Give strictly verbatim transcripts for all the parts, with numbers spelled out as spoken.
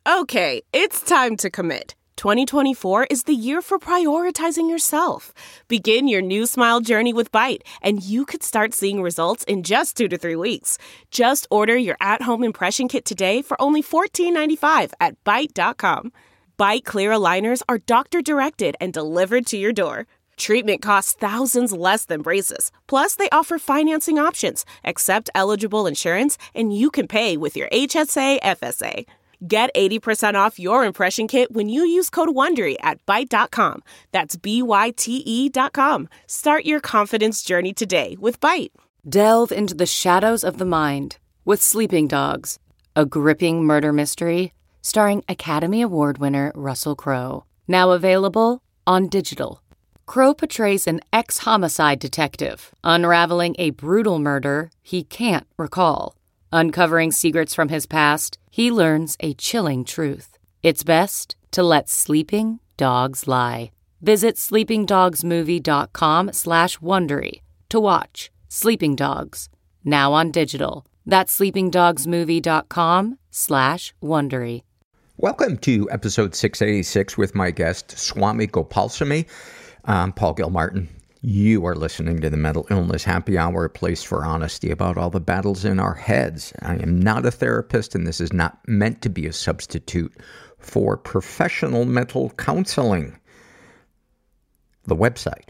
Okay, it's time to commit. twenty twenty-four is the year for prioritizing yourself. Begin your new smile journey with Byte, and you could start seeing results in just two to three weeks. Just order your at-home impression kit today for only fourteen ninety-five at byte dot com. Byte clear aligners are doctor-directed and delivered to your door. Treatment costs thousands less than braces. Plus, they offer financing options, accept eligible insurance, and you can pay with your H S A F S A. Get eighty percent off your impression kit when you use code WONDERY at byte dot com. That's B Y T E dot com. Start your confidence journey today with Byte. Delve into the shadows of the mind with Sleeping Dogs, a gripping murder mystery starring Academy Award winner Russell Crowe. Now available on digital. Crowe portrays an ex-homicide detective unraveling a brutal murder he can't recall. Uncovering secrets from his past, he learns a chilling truth. It's best to let sleeping dogs lie. Visit sleepingdogsmovie.com slash Wondery to watch Sleeping Dogs, now on digital. That's sleepingdogsmovie.com slash Wondery. Welcome to episode six eighty-six with my guest, Swami Gopalsamy. I'm Paul Gilmartin. You are listening to the Mental Illness Happy Hour, a place for honesty about all the battles in our heads. I am not a therapist, and this is not meant to be a substitute for professional mental counseling. The website.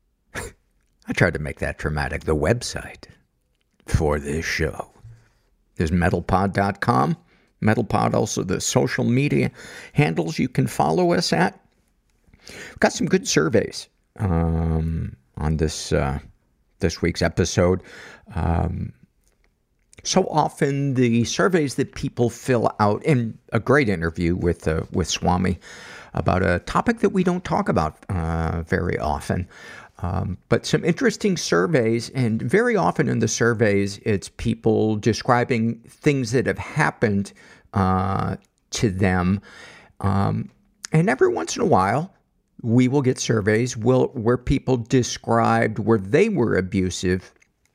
I tried to make that dramatic. The website for this show is metal pod dot com. MetalPod, also the social media handles you can follow us at. We've got some good surveys um, on this uh, this week's episode. Um, so often the surveys that people fill out, in a great interview with uh, with Swami about a topic that we don't talk about uh, very often. Um, but some interesting surveys, and very often in the surveys, it's people describing things that have happened uh, to them. Um, and every once in a while, we will get surveys will, where people described where they were abusive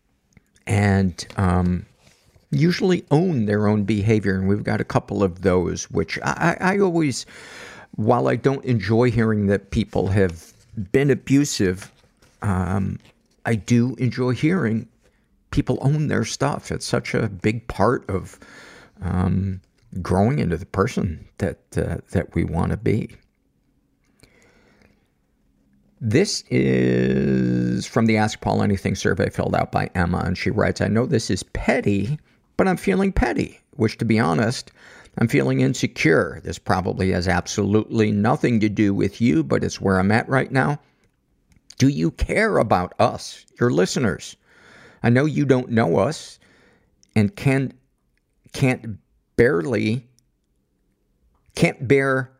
and um, usually own their own behavior. And we've got a couple of those, which I, I always, while I don't enjoy hearing that people have been abusive, Um, I do enjoy hearing people own their stuff. It's such a big part of um, growing into the person that uh, that we want to be. This is from the Ask Paul Anything survey filled out by Emma, and she writes, I know this is petty, but I'm feeling petty, which, to be honest, I'm feeling insecure. This probably has absolutely nothing to do with you, but it's where I'm at right now. Do you care about us, your listeners? I know you don't know us and can, can't barely, can't bear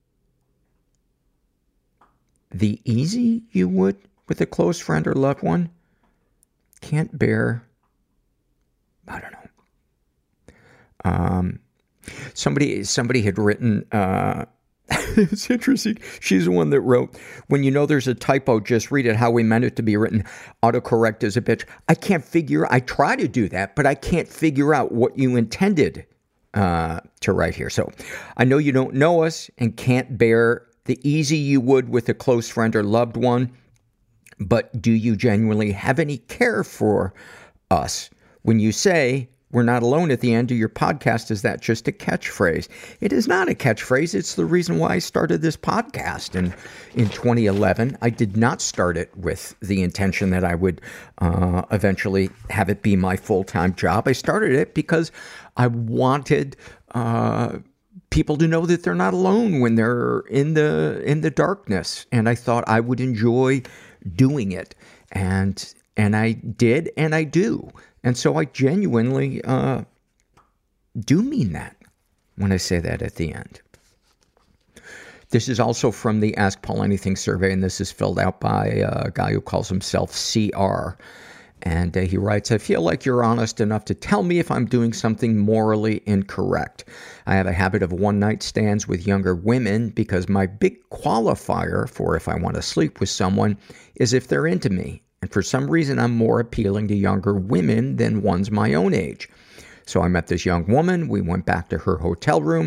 the easy you would with a close friend or loved one. Can't bear, I don't know. Um, somebody, somebody had written, uh, it's interesting. She's the one that wrote, when you know there's a typo, just read it how we meant it to be written. Autocorrect is a bitch. I can't figure, I try to do that, but I can't figure out what you intended uh, to write here. So I know you don't know us and can't bear the easy you would with a close friend or loved one, but do you genuinely have any care for us? When you say, we're not alone at the end of your podcast, is that just a catchphrase? It is not a catchphrase. It's the reason why I started this podcast in, in twenty eleven. I did not start it with the intention that I would uh, eventually have it be my full-time job. I started it because I wanted uh, people to know that they're not alone when they're in the in the darkness. And I thought I would enjoy doing it. And and I did, and I do. And so I genuinely uh, do mean that when I say that at the end. This is also from the Ask Paul Anything survey, and this is filled out by a guy who calls himself C R. And uh, he writes, I feel like you're honest enough to tell me if I'm doing something morally incorrect. I have a habit of one-night stands with younger women because my big qualifier for if I want to sleep with someone is if they're into me. And for some reason, I'm more appealing to younger women than ones my own age. So I met this young woman. We went back to her hotel room.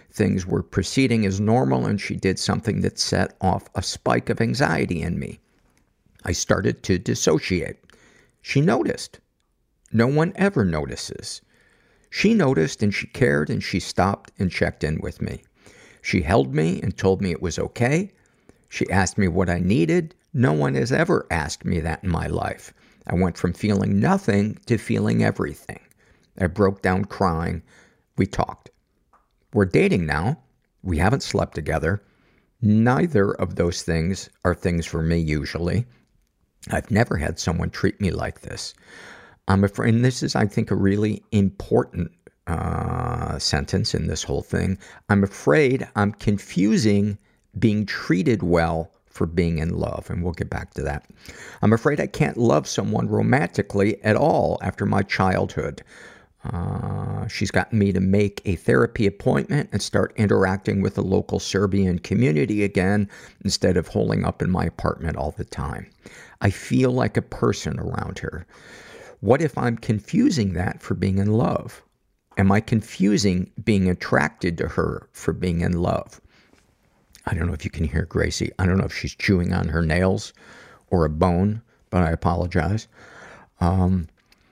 things were proceeding as normal, and she did something that set off a spike of anxiety in me. I started to dissociate. She noticed. No one ever notices. She noticed, and she cared, and she stopped and checked in with me. She held me and told me it was okay. She asked me what I needed. No one has ever asked me that in my life. I went from feeling nothing to feeling everything. I broke down crying. We talked. We're dating now. We haven't slept together. Neither of those things are things for me usually. I've never had someone treat me like this. I'm afraid, and this is, I think, a really important uh, sentence in this whole thing. I'm afraid I'm confusing being treated well for being in love, and we'll get back to that. I'm afraid I can't love someone romantically at all after my childhood. Uh, she's gotten me to make a therapy appointment and start interacting with the local Serbian community again instead of holding up in my apartment all the time. I feel like a person around her. What if I'm confusing that for being in love? Am I confusing being attracted to her for being in love? I don't know if you can hear Gracie. I don't know if she's chewing on her nails or a bone, but I apologize. Um,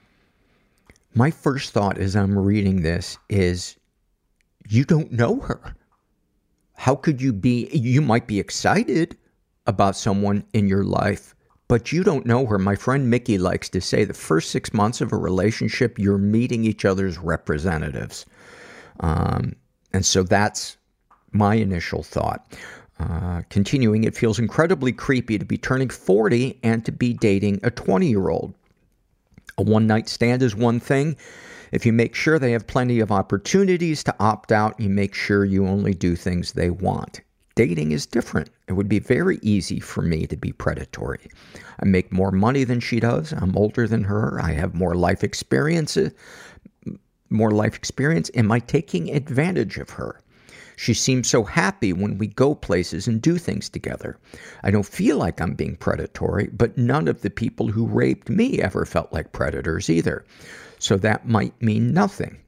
my first thought as I'm reading this is, you don't know her. How could you be, you might be excited about someone in your life, but you don't know her. My friend Mickey likes to say the first six months of a relationship, you're meeting each other's representatives. Um, and so that's my initial thought. Uh, continuing, it feels incredibly creepy to be turning forty and to be dating a twenty-year-old. A one-night stand is one thing. If you make sure they have plenty of opportunities to opt out, you make sure you only do things they want. Dating is different. It would be very easy for me to be predatory. I make more money than she does. I'm older than her. I have more life experiences, more life experience. Am I taking advantage of her? She seems so happy when we go places and do things together. I don't feel like I'm being predatory, but none of the people who raped me ever felt like predators either. So that might mean nothing.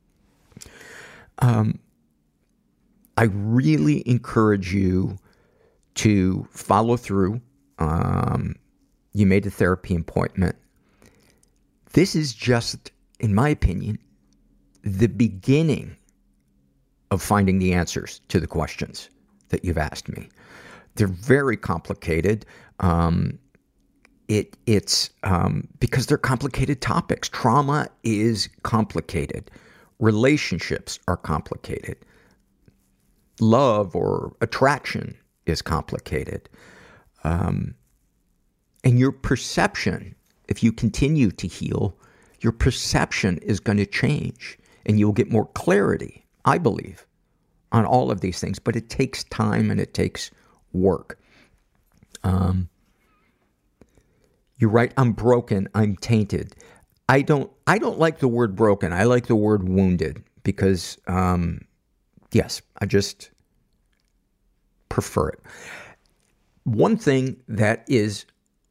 Um, I really encourage you to follow through. Um, you made a therapy appointment. This is just, in my opinion, the beginning of finding the answers to the questions that you've asked me. They're very complicated. Um, it, it's um, because they're complicated topics. Trauma is complicated. Relationships are complicated. Love or attraction is complicated. Um, and your perception, if you continue to heal, your perception is going to change and you'll get more clarity, I believe, on all of these things. But it takes time and it takes work. Um, you're right. I'm broken. I'm tainted. I don't, I don't like the word broken. I like the word wounded because, um, yes, I just prefer it. One thing that is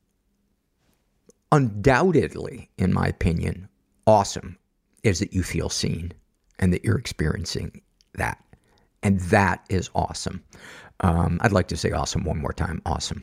undoubtedly, in my opinion, awesome is that you feel seen and that you're experiencing that. And that is awesome. Um, I'd like to say awesome one more time. Awesome.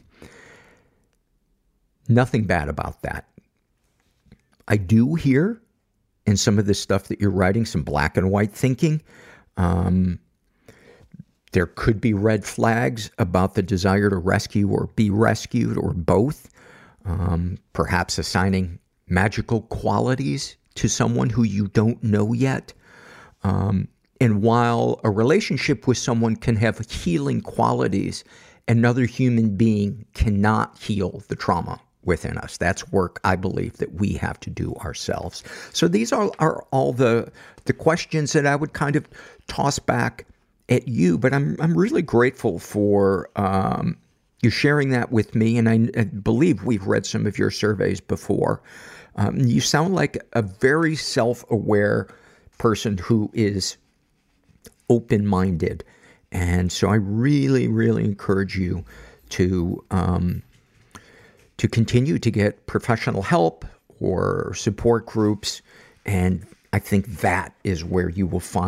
Nothing bad about that. I do hear in some of the stuff that you're writing some black and white thinking. Um, there could be red flags about the desire to rescue or be rescued or both. Um, perhaps assigning magical qualities to someone who you don't know yet. Um, and while a relationship with someone can have healing qualities, another human being cannot heal the trauma within us. That's work, I believe, that we have to do ourselves. So these are, are all the the questions that I would kind of toss back at you. But I'm I'm really grateful for um, you sharing that with me. And I, I believe we've read some of your surveys before. Um, you sound like a very self-aware person who is open-minded. And so I really, really encourage you to um, to continue to get professional help or support groups. And I think that is where you will find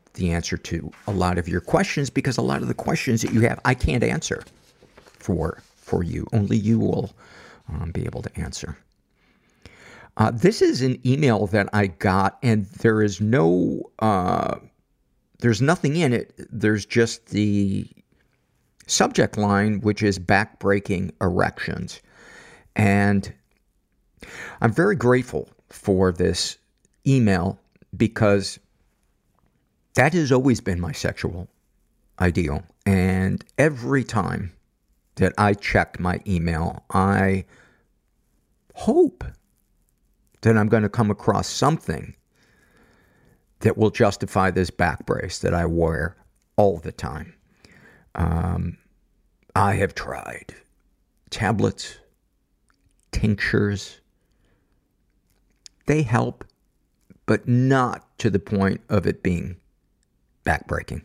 the answer to a lot of your questions, because a lot of the questions that you have, I can't answer for for you. Only you will um, be able to answer. Uh, this is an email that I got, and there is no, uh, there's nothing in it. There's just the subject line, which is back-breaking erections. And I'm very grateful for this email, because that has always been my sexual ideal. And every time that I check my email, I hope that I'm going to come across something that will justify this back brace that I wear all the time. Um, I have tried tablets, tinctures. They help, but not to the point of it being backbreaking.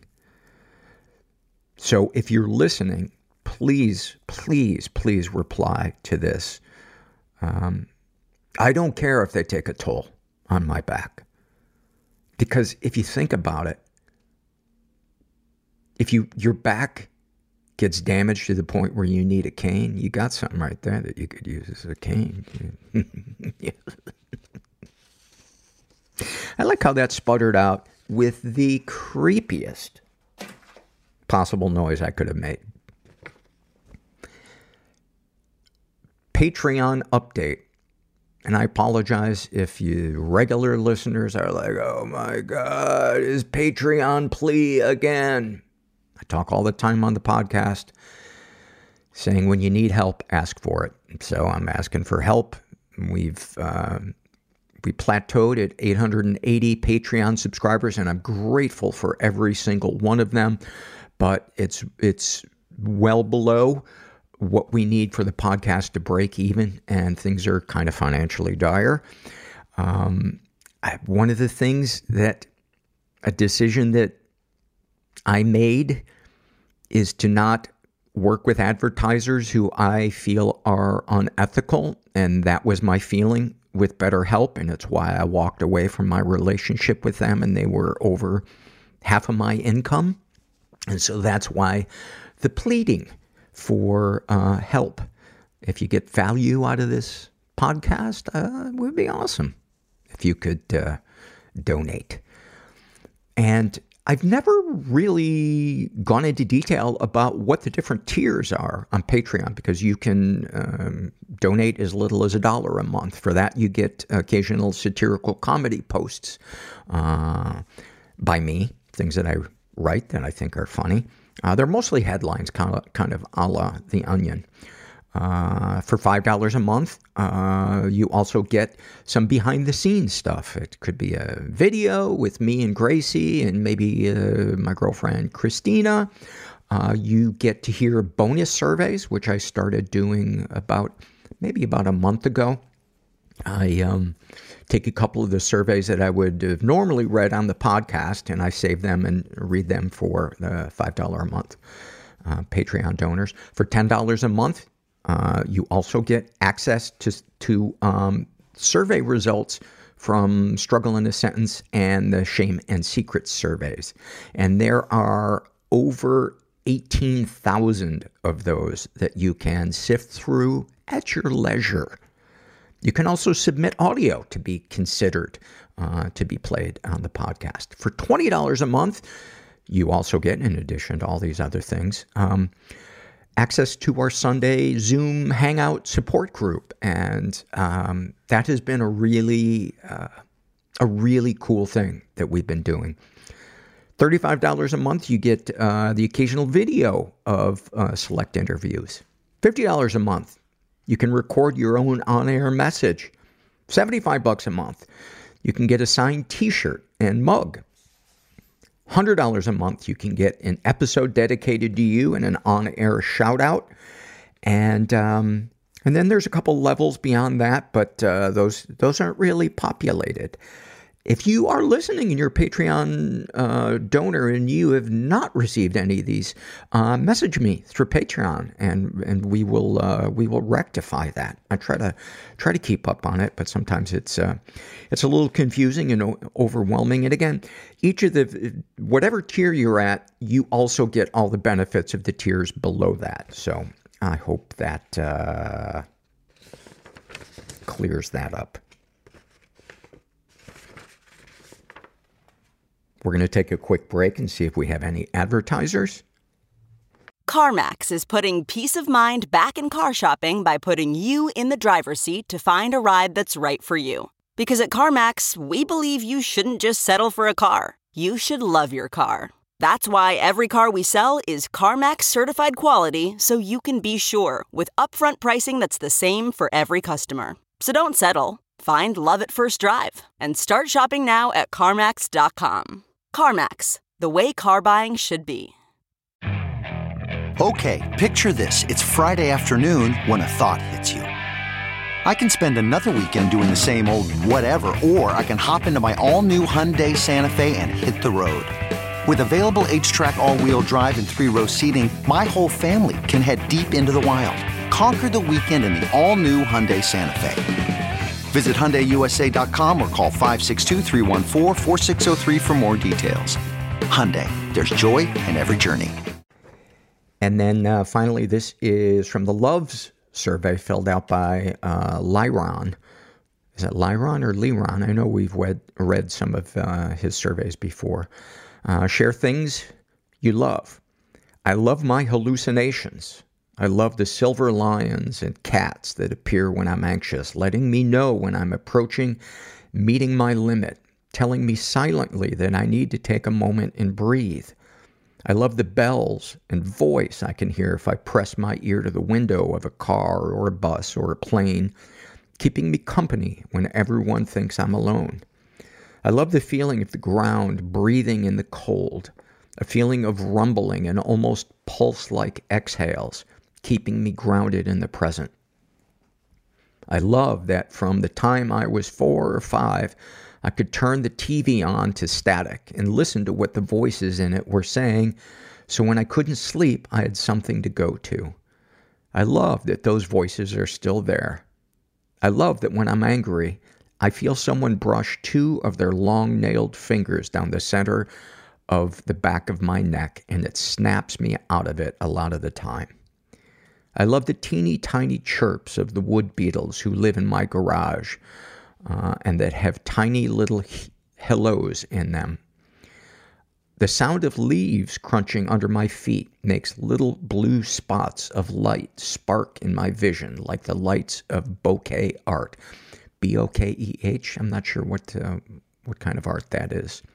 So if you're listening, please, please, please reply to this. Um, I don't care if they take a toll on my back. Because if you think about it, if you your back gets damaged to the point where you need a cane, you got something right there that you could use as a cane. Yeah. I like how that sputtered out with the creepiest possible noise I could have made. Patreon update. And I apologize if you regular listeners are like, oh my God, is Patreon plea again? I talk all the time on the podcast saying when you need help, ask for it. So I'm asking for help. We've uh, we plateaued at eight hundred eighty Patreon subscribers, and I'm grateful for every single one of them. But it's it's well below what we need for the podcast to break even, and things are kind of financially dire. Um, I, one of the things that, a decision that I made is to not work with advertisers who I feel are unethical, and that was my feeling with BetterHelp, and it's why I walked away from my relationship with them, and they were over half of my income. And so that's why the pleading for uh, help. If you get value out of this podcast, uh, it would be awesome if you could uh, donate. And I've never really gone into detail about what the different tiers are on Patreon, because you can um, donate as little as a dollar a month. For that, you get occasional satirical comedy posts uh, by me, things that I write that I think are funny. Uh, they're mostly headlines, kind of, kind of a la The Onion. Uh, for five dollars a month, uh, you also get some behind-the-scenes stuff. It could be a video with me and Gracie and maybe uh, my girlfriend Christina. Uh, you get to hear bonus surveys, which I started doing about maybe about a month ago. I um, take a couple of the surveys that I would have normally read on the podcast, and I save them and read them for the five dollars a month uh, Patreon donors. For ten dollars a month, uh, you also get access to, to um, survey results from Struggle in a Sentence and the Shame and Secrets surveys. And there are over eighteen thousand of those that you can sift through at your leisure. You can also submit audio to be considered uh, to be played on the podcast. For twenty dollars a month, you also get, in addition to all these other things, um, access to our Sunday Zoom Hangout support group. And um, that has been a really, uh, a really cool thing that we've been doing. thirty-five dollars a month, you get uh, the occasional video of uh, select interviews. fifty dollars a month, you can record your own on-air message. seventy-five bucks a month, you can get a signed t-shirt and mug. one hundred dollars a month, you can get an episode dedicated to you and an on-air shout-out. And um, and then there's a couple levels beyond that, but uh, those those aren't really populated. if you are listening and you're a Patreon uh, donor and you have not received any of these, uh, message me through Patreon, and and we will uh, we will rectify that. I try to try to keep up on it, but sometimes it's uh, it's a little confusing and o- overwhelming. And again, each of the whatever tier you're at, you also get all the benefits of the tiers below that. So I hope that uh, clears that up. We're going to take a quick break and see if we have any advertisers. CarMax is putting peace of mind back in car shopping by putting you in the driver's seat to find a ride that's right for you. Because at CarMax, we believe you shouldn't just settle for a car. You should love your car. That's why every car we sell is CarMax certified quality, so you can be sure with upfront pricing that's the same for every customer. So don't settle. Find love at first drive and start shopping now at CarMax dot com. CarMax, the way car buying should be. Okay, picture this. It's Friday afternoon when a thought hits you. I can spend another weekend doing the same old whatever, or I can hop into my all-new Hyundai Santa Fe and hit the road. With available H-Track all-wheel drive and three-row seating, my whole family can head deep into the wild. Conquer the weekend in the all-new Hyundai Santa Fe. Visit Hyundai U S A dot com or call five six two, three one four, four six zero three for more details. Hyundai, there's joy in every journey. And then uh, finally, this is from the Loves survey filled out by uh, Lyron. Is it Lyron or Lyron? I know we've read, read some of uh, his surveys before. Uh, share things you love. I love my hallucinations. I love the silver lions and cats that appear when I'm anxious, letting me know when I'm approaching meeting my limit, telling me silently that I need to take a moment and breathe. I love the bells and voice I can hear if I press my ear to the window of a car or a bus or a plane, keeping me company when everyone thinks I'm alone. I love the feeling of the ground breathing in the cold, a feeling of rumbling and almost pulse-like exhales, keeping me grounded in the present. I love that from the time I was four or five, I could turn the T V on to static and listen to what the voices in it were saying, so when I couldn't sleep, I had something to go to. I love that those voices are still there. I love that when I'm angry, I feel someone brush two of their long-nailed fingers down the center of the back of my neck, and it snaps me out of it a lot of the time. I love the teeny tiny chirps of the wood beetles who live in my garage, uh, and that have tiny little he- hellos in them. The sound of leaves crunching under my feet makes little blue spots of light spark in my vision, like the lights of bokeh art. B O K E H? I'm not sure what uh, what kind of art that is.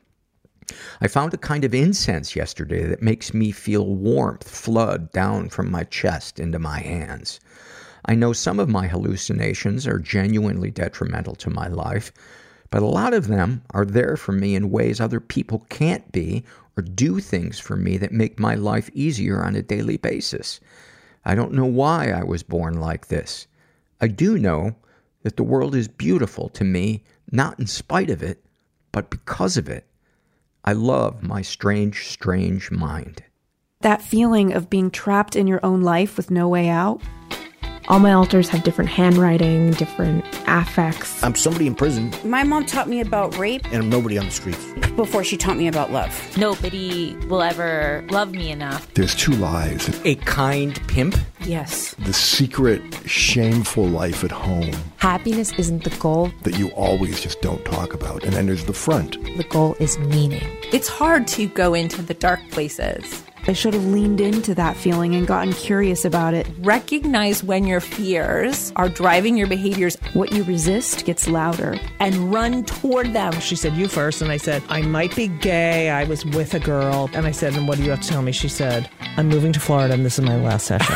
I found a kind of incense yesterday that makes me feel warmth flood down from my chest into my hands. I know some of my hallucinations are genuinely detrimental to my life, but a lot of them are there for me in ways other people can't be, or do things for me that make my life easier on a daily basis. I don't know why I was born like this. I do know that the world is beautiful to me, not in spite of it, but because of it. I love my strange, strange mind. That feeling of being trapped in your own life with no way out. All my alters have different handwriting, different affects. I'm somebody in prison. My mom taught me about rape. And I'm nobody on the streets. Before she taught me about love. Nobody will ever love me enough. There's two lives. A kind pimp? Yes. The secret, shameful life at home. Happiness isn't the goal. That you always just don't talk about. And then there's the front. The goal is meaning. It's hard to go into the dark places. I should have leaned into that feeling and gotten curious about it. Recognize when your fears are driving your behaviors. What you resist gets louder. And run toward them. She said, you first. And I said, I might be gay. I was with a girl. And I said, and what do you have to tell me? She said, I'm moving to Florida and this is my last session.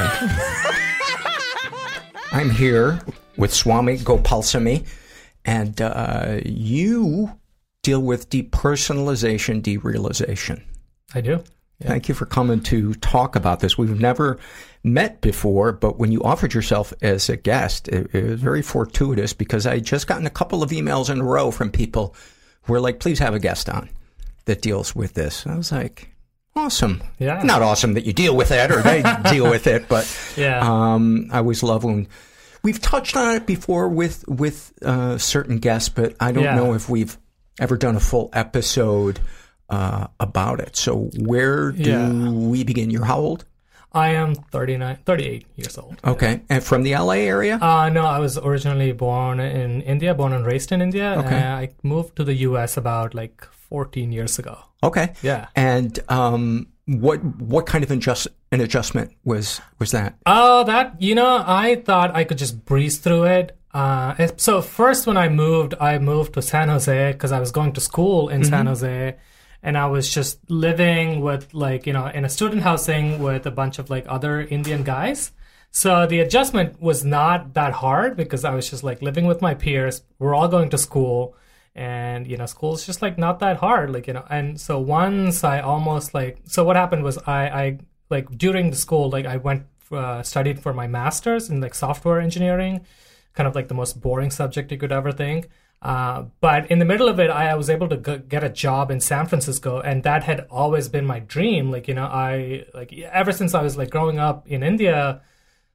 I'm here with Swami Gopalsamy, and uh, you deal with depersonalization, derealization. I do. Yeah. Thank you for coming to talk about this. We've never met before, but when you offered yourself as a guest, it, it was very fortuitous because I had just gotten a couple of emails in a row from people were like, please have a guest on that deals with this. I was like, awesome. Yeah. Not awesome that you deal with it or they deal with it, but yeah. um, I always love when we've touched on it before with with uh, certain guests, but I don't yeah. know if we've ever done a full episode uh, about it. So where do yeah. we begin? You're how old? I am thirty-nine, thirty-eight years old. Okay. And from the L A area? Uh, no, I was originally born in India, born and raised in India. Okay. And I moved to the U S about like fourteen years ago. Okay. Yeah. And um, what what kind of adjust, an adjustment was was that? Oh, that, you know, I thought I could just breeze through it. Uh, so first when I moved, I moved to San Jose because I was going to school in mm-hmm. San Jose. And I was just living with, like, you know, in a student housing with a bunch of, like, other Indian guys. So the adjustment was not that hard because I was just, like, living with my peers. We're all going to school. And, you know, school's just, like, not that hard. Like, you know, and so once I almost, like, so what happened was I, I like, during the school, like, I went, uh, studied for my master's in, like, software engineering, kind of, like, the most boring subject you could ever think. Uh, but in the middle of it, I was able to g- get a job in San Francisco, and that had always been my dream. Like, you know, I, like, ever since I was, like, growing up in India,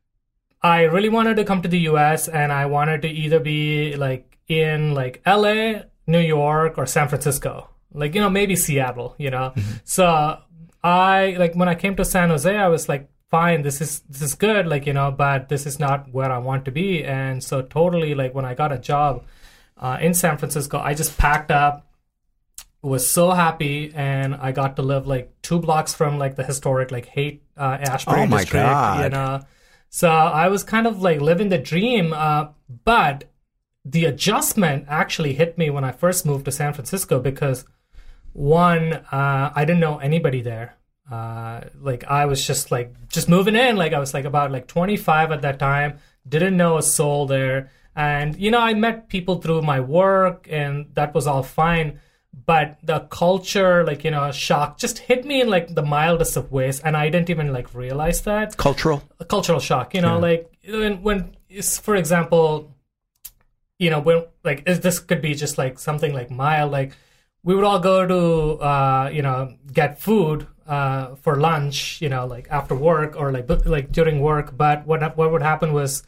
I really wanted to come to the U S, and I wanted to either be, like, in, like, L A, New York, or San Francisco. Like, you know, maybe Seattle, you know? Mm-hmm. So I, like, when I came to San Jose, I was like, fine, this is, this is good, like, you know, but this is not where I want to be. And so totally, like, when I got a job Uh, in San Francisco, I just packed up, was so happy, and I got to live like two blocks from like the historic like Haight uh, Ashbury oh my district. God. You know, so I was kind of like living the dream. Uh, but the adjustment actually hit me when I first moved to San Francisco because one, uh, I didn't know anybody there. Uh, like I was just like just moving in. Like I was like about like twenty-five at that time. Didn't know a soul there. And, you know, I met people through my work and that was all fine. But the culture, like, you know, shock just hit me in like the mildest of ways. And I didn't even like realize that. Cultural? A cultural shock, you know, yeah. like when, when, for example, you know, when like this could be just like something like mild, like we would all go to, uh, you know, get food uh, for lunch, you know, like after work or like like during work. But what what would happen was,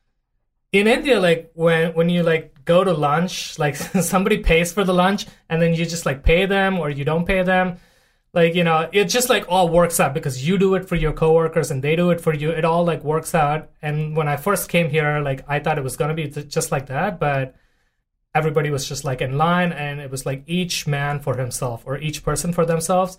in India, like when when you like go to lunch, like somebody pays for the lunch and then you just like pay them or you don't pay them. Like, you know, it just like all works out because you do it for your coworkers and they do it for you. It all like works out. And when I first came here, like I thought it was going to be just like that, but everybody was just like in line and it was like each man for himself or each person for themselves,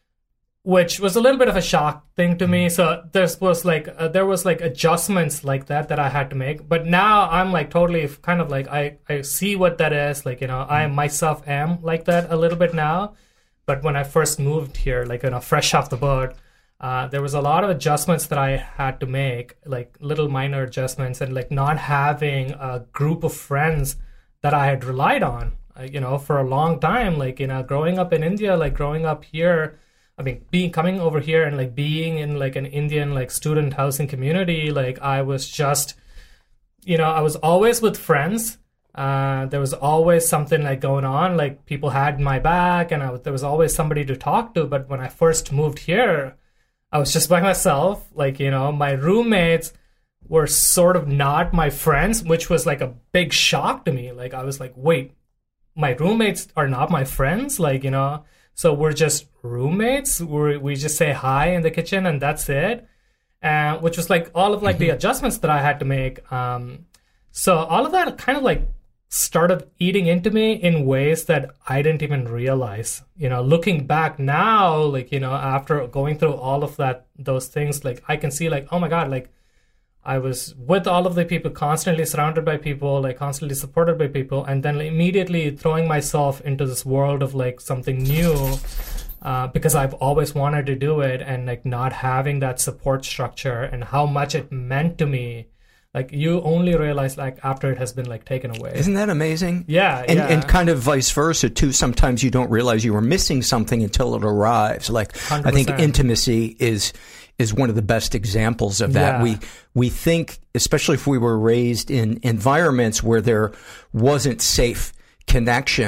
which was a little bit of a shock thing to me. So there was like uh, there was like adjustments like that that I had to make. But now I'm like totally kind of like I, I see what that is. Like, you know, I myself am like that a little bit now. But when I first moved here, like, you know, fresh off the boat, uh, there was a lot of adjustments that I had to make, like little minor adjustments and like not having a group of friends that I had relied on, uh, you know, for a long time. Like, you know, growing up in India, like growing up here, I mean, being coming over here and like being in like an Indian like student housing community, like I was just, you know, I was always with friends. Uh, there was always something like going on, like people had my back and I was, there was always somebody to talk to. But when I first moved here, I was just by myself. Like, you know, my roommates were sort of not my friends, which was like a big shock to me. Like, I was like, wait, my roommates are not my friends? Like, you know, so we're just roommates. We we just say hi in the kitchen and that's it. Uh, which was like all of like the adjustments that I had to make. Um, so all of that kind of like started eating into me in ways that I didn't even realize. You know, looking back now, like, you know, after going through all of that, those things, like I can see like, oh my God, like I was with all of the people, constantly surrounded by people, like constantly supported by people, and then immediately throwing myself into this world of like something new uh, because I've always wanted to do it, and like not having that support structure and how much it meant to me. Like you only realize like after it has been like taken away. Isn't that amazing? Yeah, and, yeah. And kind of vice versa too. Sometimes you don't realize you were missing something until it arrives. Like one hundred percent. I think intimacy is is one of the best examples of that. Yeah. We we think, especially if we were raised in environments where there wasn't safe connection,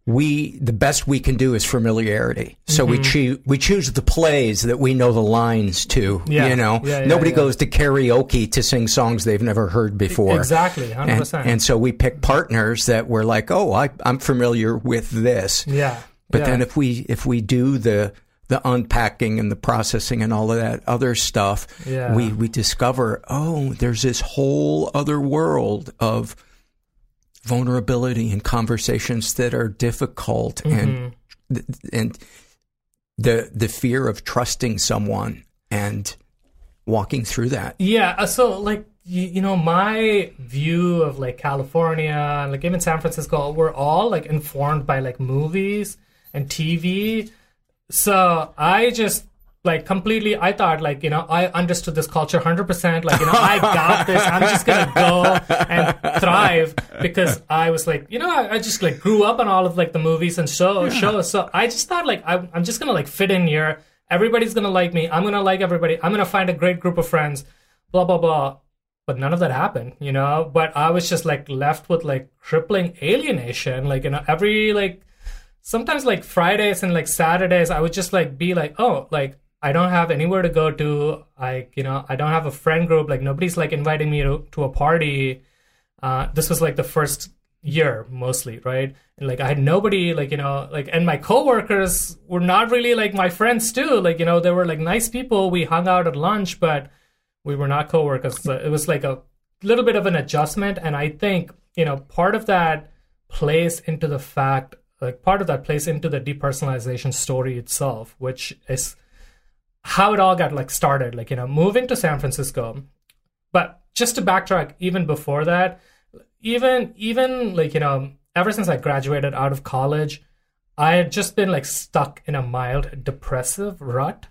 we the best we can do is familiarity. So Mhm. we choose we choose the plays that we know the lines to. Yeah. You know, Yeah, yeah, nobody yeah. goes to karaoke to sing songs they've never heard before. Exactly, one hundred And, percent. and so we pick partners that we're like, oh, I, I'm familiar with this. Yeah. But yeah. then if we if we do the the unpacking and the processing and all of that other stuff, Yeah. we we discover, oh, there's this whole other world of vulnerability and conversations that are difficult, Mhm. and and the the fear of trusting someone and walking through that. Yeah, uh, so like you, you know, my view of like California, like even San Francisco, we're all like informed by like movies and T V. So I just like completely, I thought like, you know, I understood this culture one hundred percent. Like, you know, I got this. I'm just going to go and thrive because I was like, you know, I, I just like grew up on all of like the movies and show, Yeah. shows. So I just thought like, I, I'm just going to like fit in here. Everybody's going to like me. I'm going to like everybody. I'm going to find a great group of friends, blah, blah, blah. But none of that happened, you know, but I was just like left with like crippling alienation. Like, you know, every like, sometimes like Fridays and like Saturdays, I would just like be like, oh, like, I don't have anywhere to go to. I, you know, I don't have a friend group. Like nobody's like inviting me to, to a party. Uh, this was like the first year mostly, right? And like I had nobody, like, you know, like, and my coworkers were not really like my friends too. Like, you know, they were like nice people. We hung out at lunch, but we were not coworkers. So it was like a little bit of an adjustment. And I think, you know, part of that plays into the fact, like part of that plays into the depersonalization story itself, which is how it all got like started, like, you know, moving to San Francisco. But just to backtrack even before that, even, even like, you know, ever since I graduated out of college, I had just been like stuck in a mild depressive rut.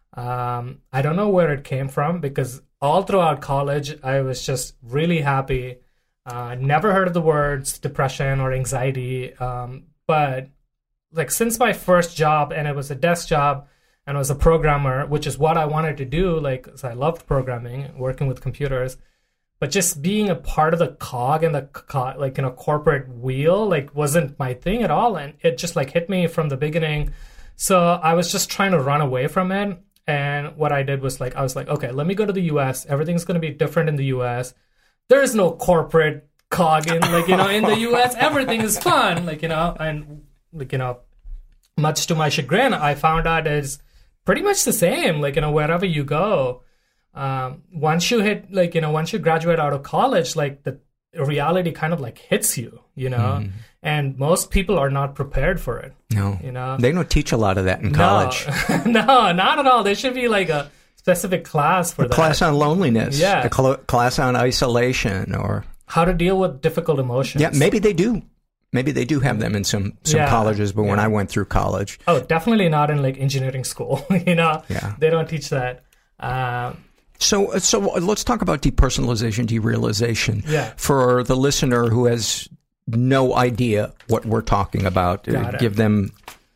Um, I don't know where it came from because all throughout college, I was just really happy. Uh, never heard of the words depression or anxiety. Um, but like since my first job, and it was a desk job, and I was a programmer, which is what I wanted to do. Like, so I loved programming, working with computers, but just being a part of the cog and the co- like, you know, corporate wheel, like wasn't my thing at all. And it just like hit me from the beginning. So I was just trying to run away from it. And what I did was like, I was like, okay, let me go to the U S. Everything's going to be different in the U S. There is no corporate cog in, like, you know, in the U S, everything is fun, like, you know, and like, you know, much to my chagrin, I found out it's pretty much the same, like, you know, wherever you go. Um, once you hit, like, you know, once you graduate out of college, like the reality kind of like hits you, you know, Mm. and most people are not prepared for it. No, you know, they don't teach a lot of that in college. No, no, not at all. There should be like a specific class for A that. class on loneliness, Yeah. a cl- class on isolation, or how to deal with difficult emotions. yeah, maybe they do. Maybe they do have them in some some Yeah, colleges, but when yeah. I went through college, Oh, definitely not in like engineering school. You know, Yeah. they don't teach that. Um, So, so let's talk about depersonalization, derealization. Yeah. For the listener who has no idea what we're talking about, Got it. give them,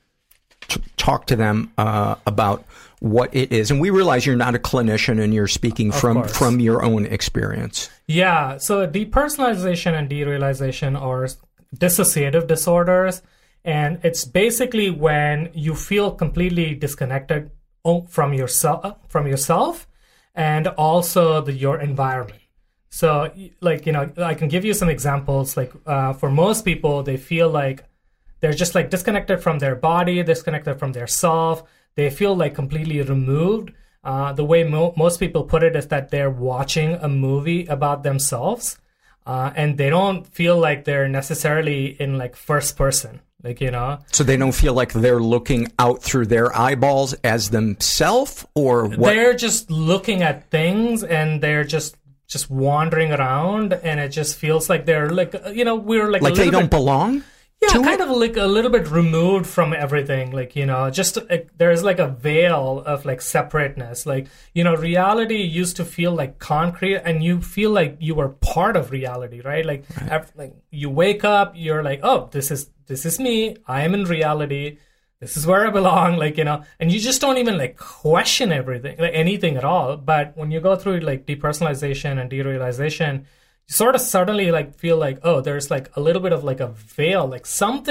t- talk to them uh, about what it is. And we realize you're not a clinician and you're speaking Of from course. from your own experience. Yeah, so depersonalization and derealization are dissociative disorders, and it's basically when you feel completely disconnected o- from yourself, from yourself, and also the, your environment. So, like, you know, I can give you some examples. Like, uh, for most people, they feel like they're just like disconnected from their body, disconnected from their self. They feel like completely removed. Uh, the way mo- most people put it is that they're watching a movie about themselves, uh, and they don't feel like they're necessarily in like first person, like, you know. So they don't feel like they're looking out through their eyeballs as themselves, or what? They're just looking at things, and they're just just wandering around, and it just feels like they're like, you know, we're like like a they little don't bit, belong? yeah, to kind it? of like a little bit removed from everything, like, you know, just like, there's like a veil of like separateness. Like, you know, reality used to feel like concrete, and you feel like you were part of reality, right? Like, Right. ev- like you wake up, you're like, oh, this is this is me. I am in reality. This is where I belong, like, you know, and you just don't even like question everything, like anything at all. But when you go through like depersonalization and derealization, you sort of suddenly like feel like, oh, there's like a little bit of like a veil, like something,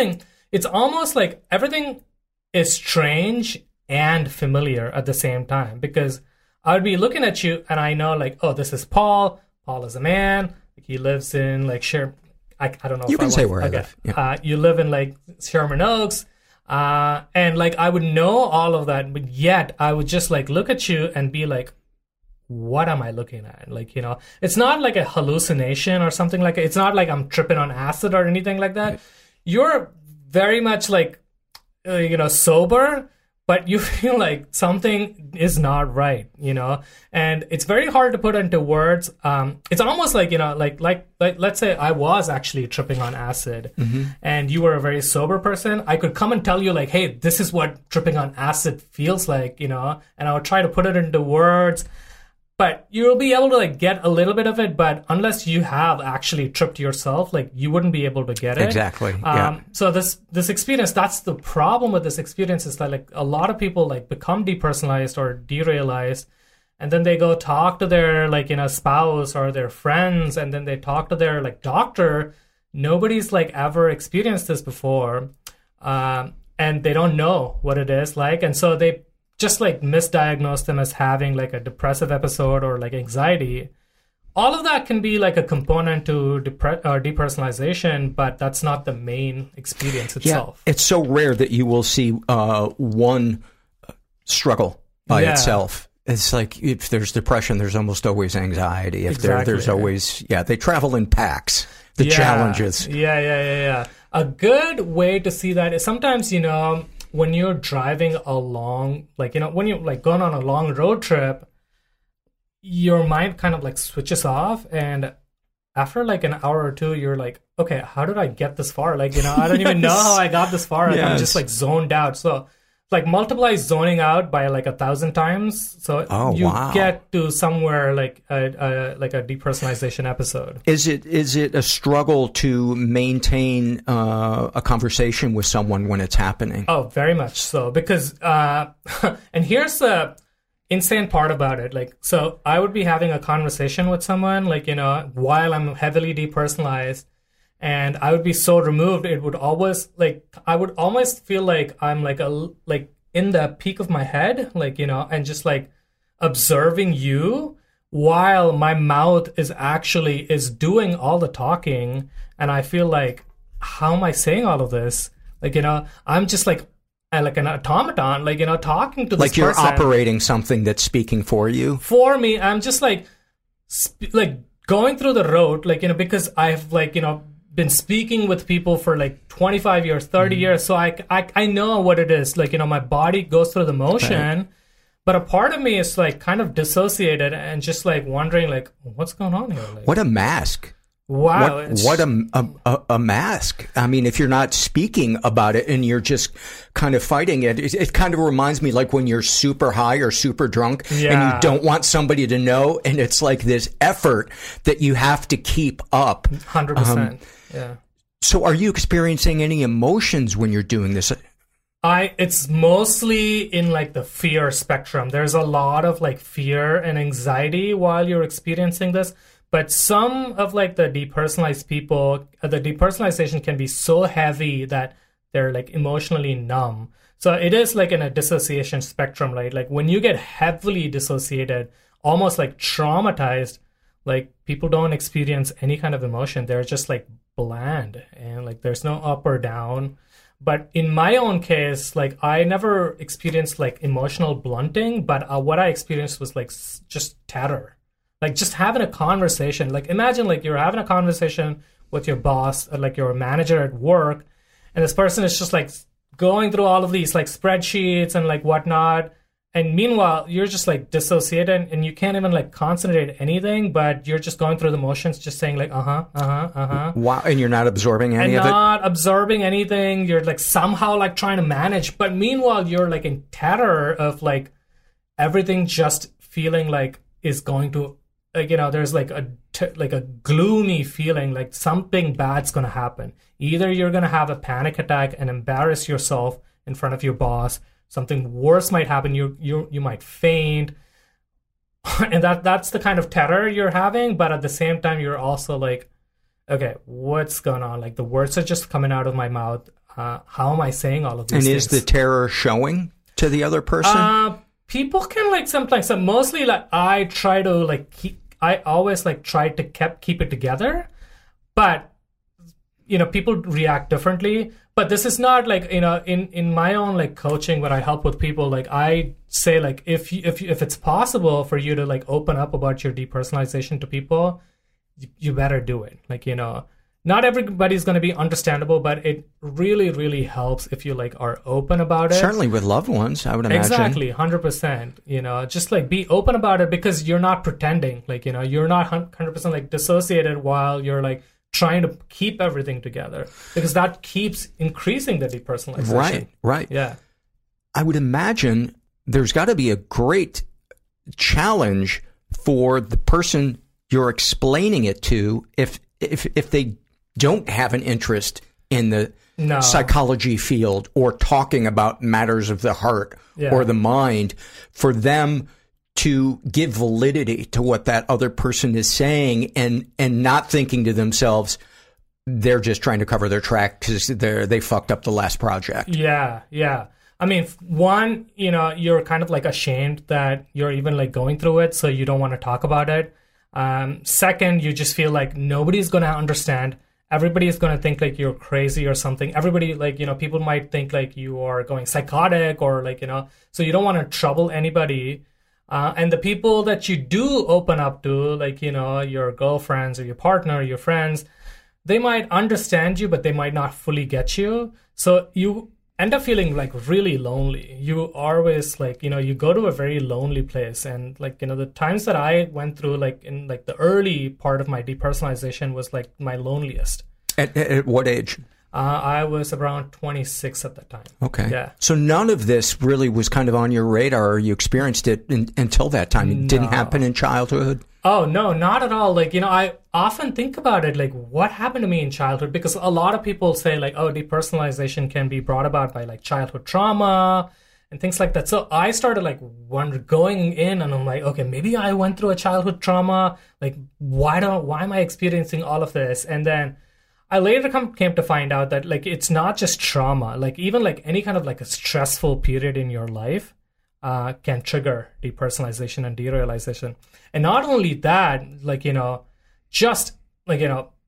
it's almost like everything is strange and familiar at the same time, because I would be looking at you and I know like, oh, this is Paul. Paul is a man. He lives in like Sher. I, I don't know. You if can I say want, where I okay. live. Yeah. Uh, you live in like Sherman Oaks. Uh, and like I would know all of that, but yet I would just like look at you and be like, what am I looking at? Like, you know, it's not like a hallucination or something like it. It's not like I'm tripping on acid or anything like that. Right. You're very much like, uh, you know, sober, but you feel like something is not right, you know, and it's very hard to put into words. Um, it's almost like, you know, like, like, like, let's say I was actually tripping on acid mm-hmm. and you were a very sober person. I could come and tell you like, hey, this is what tripping on acid feels like, you know, and I would try to put it into words, but you'll be able to like get a little bit of it. But unless you have actually tripped yourself, like you wouldn't be able to get it. Exactly. Um, yeah. So this this experience, that's the problem with this experience, is that like a lot of people like become depersonalized or derealized, and then they go talk to their like, you know, spouse or their friends, and then they talk to their like doctor. Nobody's like ever experienced this before, um, and they don't know what it is like, and so they just like misdiagnose them as having like a depressive episode or like anxiety. All of that can be like a component to depre- or depersonalization, but that's not the main experience itself. Yeah, it's so rare that you will see uh, one struggle by yeah. itself. It's like if there's depression, there's almost always anxiety. If exactly. there, there's always, yeah, they travel in packs, the yeah. challenges. Yeah, yeah, yeah, yeah. A good way to see that is sometimes, you know, when you're driving along, like, you know, when you're like going on a long road trip, your mind kind of like switches off, and after like an hour or two, you're like, okay, how did I get this far? Like, you know, I don't yes. even know how I got this far. Like, yes. I'm just like zoned out. So like multiply zoning out by like a thousand times, so oh, you wow. get to somewhere like a, a like a depersonalization episode. Is it is it a struggle to maintain uh, a conversation with someone when it's happening? Oh, very much so. Because uh, and here's the insane part about it. Like, so I would be having a conversation with someone, like, you know, while I'm heavily depersonalized. And I would be so removed, it would always, like, I would almost feel like I'm, like, a like in the peak of my head, like, you know, and just, like, observing you while my mouth is actually, is doing all the talking. And I feel like, how am I saying all of this? Like, you know, I'm just, like, like an automaton, like, you know, talking to this person. Like you're person. operating something that's speaking for you? For me, I'm just, like, sp- like, going through the road, like, you know, because I've, like, you know, been speaking with people for like twenty-five years, thirty mm-hmm. years. So I, I, I know what it is. Like, you know, my body goes through the motion, right. but a part of me is like kind of dissociated and just like wondering like, what's going on here? Like, what a mask. Wow. What, what a, a, a mask. I mean, if you're not speaking about it and you're just kind of fighting it, it, it kind of reminds me like when you're super high or super drunk yeah. and you don't want somebody to know. And it's like this effort that you have to keep up. one hundred percent. Um, Yeah. So are you experiencing any emotions when you're doing this? I it's mostly in like the fear spectrum. There's a lot of like fear and anxiety while you're experiencing this, but some of like the depersonalized people, uh, the depersonalization can be so heavy that they're like emotionally numb. So it is like in a dissociation spectrum, right? Like when you get heavily dissociated, almost like traumatized, like people don't experience any kind of emotion. They're just like bland and like there's no up or down. But in my own case, like I never experienced like emotional blunting, but uh, what I experienced was like s- just terror. Like just having a conversation. Like imagine like you're having a conversation with your boss or like your manager at work, and this person is just like going through all of these like spreadsheets and like whatnot. And meanwhile, you're just like dissociated and you can't even like concentrate anything, but you're just going through the motions, just saying like, uh-huh, uh-huh, uh-huh. Wow. And you're not absorbing any and of it? not absorbing anything. You're like somehow like trying to manage. But meanwhile, you're like in terror of like everything just feeling like is going to, like, you know, there's like a, t- like a gloomy feeling like something bad's going to happen. Either you're going to have a panic attack and embarrass yourself in front of your boss. Something worse might happen. You you you might faint, and that that's the kind of terror you're having. But at the same time, you're also like, okay, what's going on? Like the words are just coming out of my mouth. uh, how am I saying all of these and things? And is the terror showing to the other person? Uh, people can like sometimes, so mostly like I try to like keep, I always like try to keep, keep it together, but you know, people react differently. But this is not like, you know, in, in my own like coaching, when I help with people, like I say like, if you, if you, if it's possible for you to like open up about your depersonalization to people, you, you better do it. Like, you know, not everybody's going to be understandable, but it really, really helps if you like are open about it. Certainly with loved ones, I would imagine. Exactly, one hundred percent. You know, just like be open about it, because you're not pretending. Like, you know, you're not one hundred percent like dissociated while you're like trying to keep everything together, because that keeps increasing the depersonalization. Right, right. Yeah. I would imagine there's got to be a great challenge for the person you're explaining it to if if if they don't have an interest in the no. psychology field or talking about matters of the heart yeah. or the mind, for them to give validity to what that other person is saying, and and not thinking to themselves, they're just trying to cover their track because they they fucked up the last project. Yeah, yeah. I mean, one, you know, you're kind of like ashamed that you're even like going through it, so you don't want to talk about it. Um, second, you just feel like nobody's going to understand. Everybody is going to think like you're crazy or something. Everybody, like, you know, people might think like you are going psychotic or like, you know, so you don't want to trouble anybody. Uh, and the people that you do open up to, like, you know, your girlfriends or your partner, or your friends, they might understand you, but they might not fully get you. So you end up feeling like really lonely. You always like, you know, you go to a very lonely place. And like, you know, the times that I went through, like in like the early part of my depersonalization was like my loneliest. At, at what age? Uh, I was around twenty-six at that time. Okay. Yeah. So none of this really was kind of on your radar, or you experienced it in, until that time. It no. didn't happen in childhood? Oh, no, not at all. Like, you know, I often think about it, like, what happened to me in childhood? Because a lot of people say, like, oh, depersonalization can be brought about by, like, childhood trauma and things like that. So I started, like, wonder, going in, and I'm like, okay, maybe I went through a childhood trauma. Like, why don't, why am I experiencing all of this? And then I later come, came to find out that, like, it's not just trauma. Like, even, like, any kind of, like, a stressful period in your life uh, can trigger depersonalization and derealization. And not only that, like, you know, just, like, you know,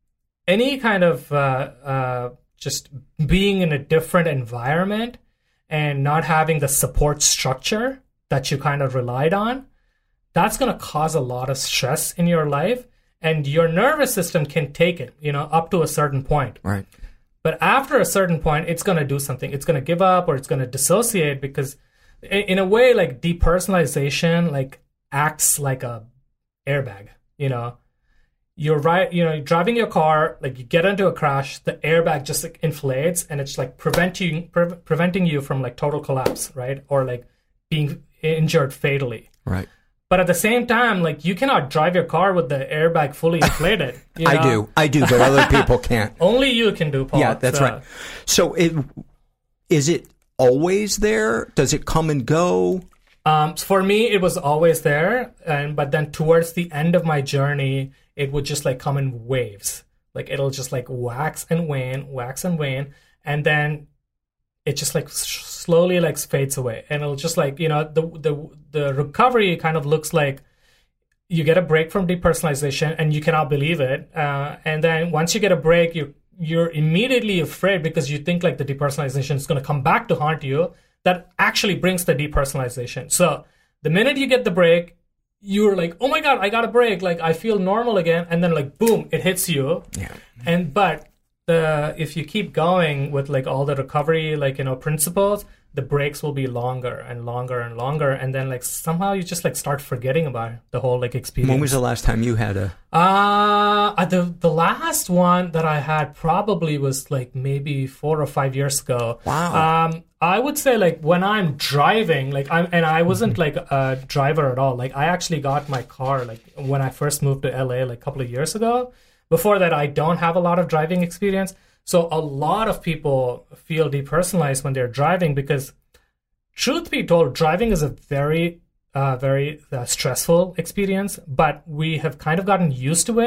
any kind of uh, uh, just being in a different environment and not having the support structure that you kind of relied on, that's going to cause a lot of stress in your life. And your nervous system can take it, you know, up to a certain point. Right. But after a certain point, it's going to do something. It's going to give up, or it's going to dissociate, because in a way, like, depersonalization, like, acts like a airbag. You know, you're right. You know, you're driving your car, like, you get into a crash, the airbag just like inflates, and it's like preventing pre- preventing you from like total collapse, right? Or like being injured fatally. Right. But at the same time, like, you cannot drive your car with the airbag fully inflated. You know? I do. I do, but other people can't. Only you can do, Paul. Yeah, that's so. right. So it, is it always there? Does it come and go? Um, for me, it was always there. and But then towards the end of my journey, it would just, like, come in waves. Like, it'll just, like, wax and wane, wax and wane. And then it just, like, slowly, like, fades away. And it'll just, like, you know, the the the recovery kind of looks like you get a break from depersonalization and you cannot believe it. Uh, and then once you get a break, you're, you're immediately afraid, because you think, like, the depersonalization is going to come back to haunt you. That actually brings the depersonalization. So the minute you get the break, you're like, oh my God, I got a break. Like, I feel normal again. And then, like, boom, it hits you. Yeah. And, but the, if you keep going with, like, all the recovery, like, you know, principles, the breaks will be longer and longer and longer. And then, like, somehow you just, like, start forgetting about the whole, like, experience. When was the last time you had a... Uh, the, the last one that I had probably was, like, maybe four or five years ago. Wow. Um, I would say, like, when I'm driving, like, I'm, and I wasn't, like, a driver at all. Like, I actually got my car, like, when I first moved to L A, like, a couple of years ago. Before that, I don't have a lot of driving experience. So a lot of people feel depersonalized when they're driving, because, truth be told, driving is a very, uh, very uh, stressful experience, but we have kind of gotten used to it.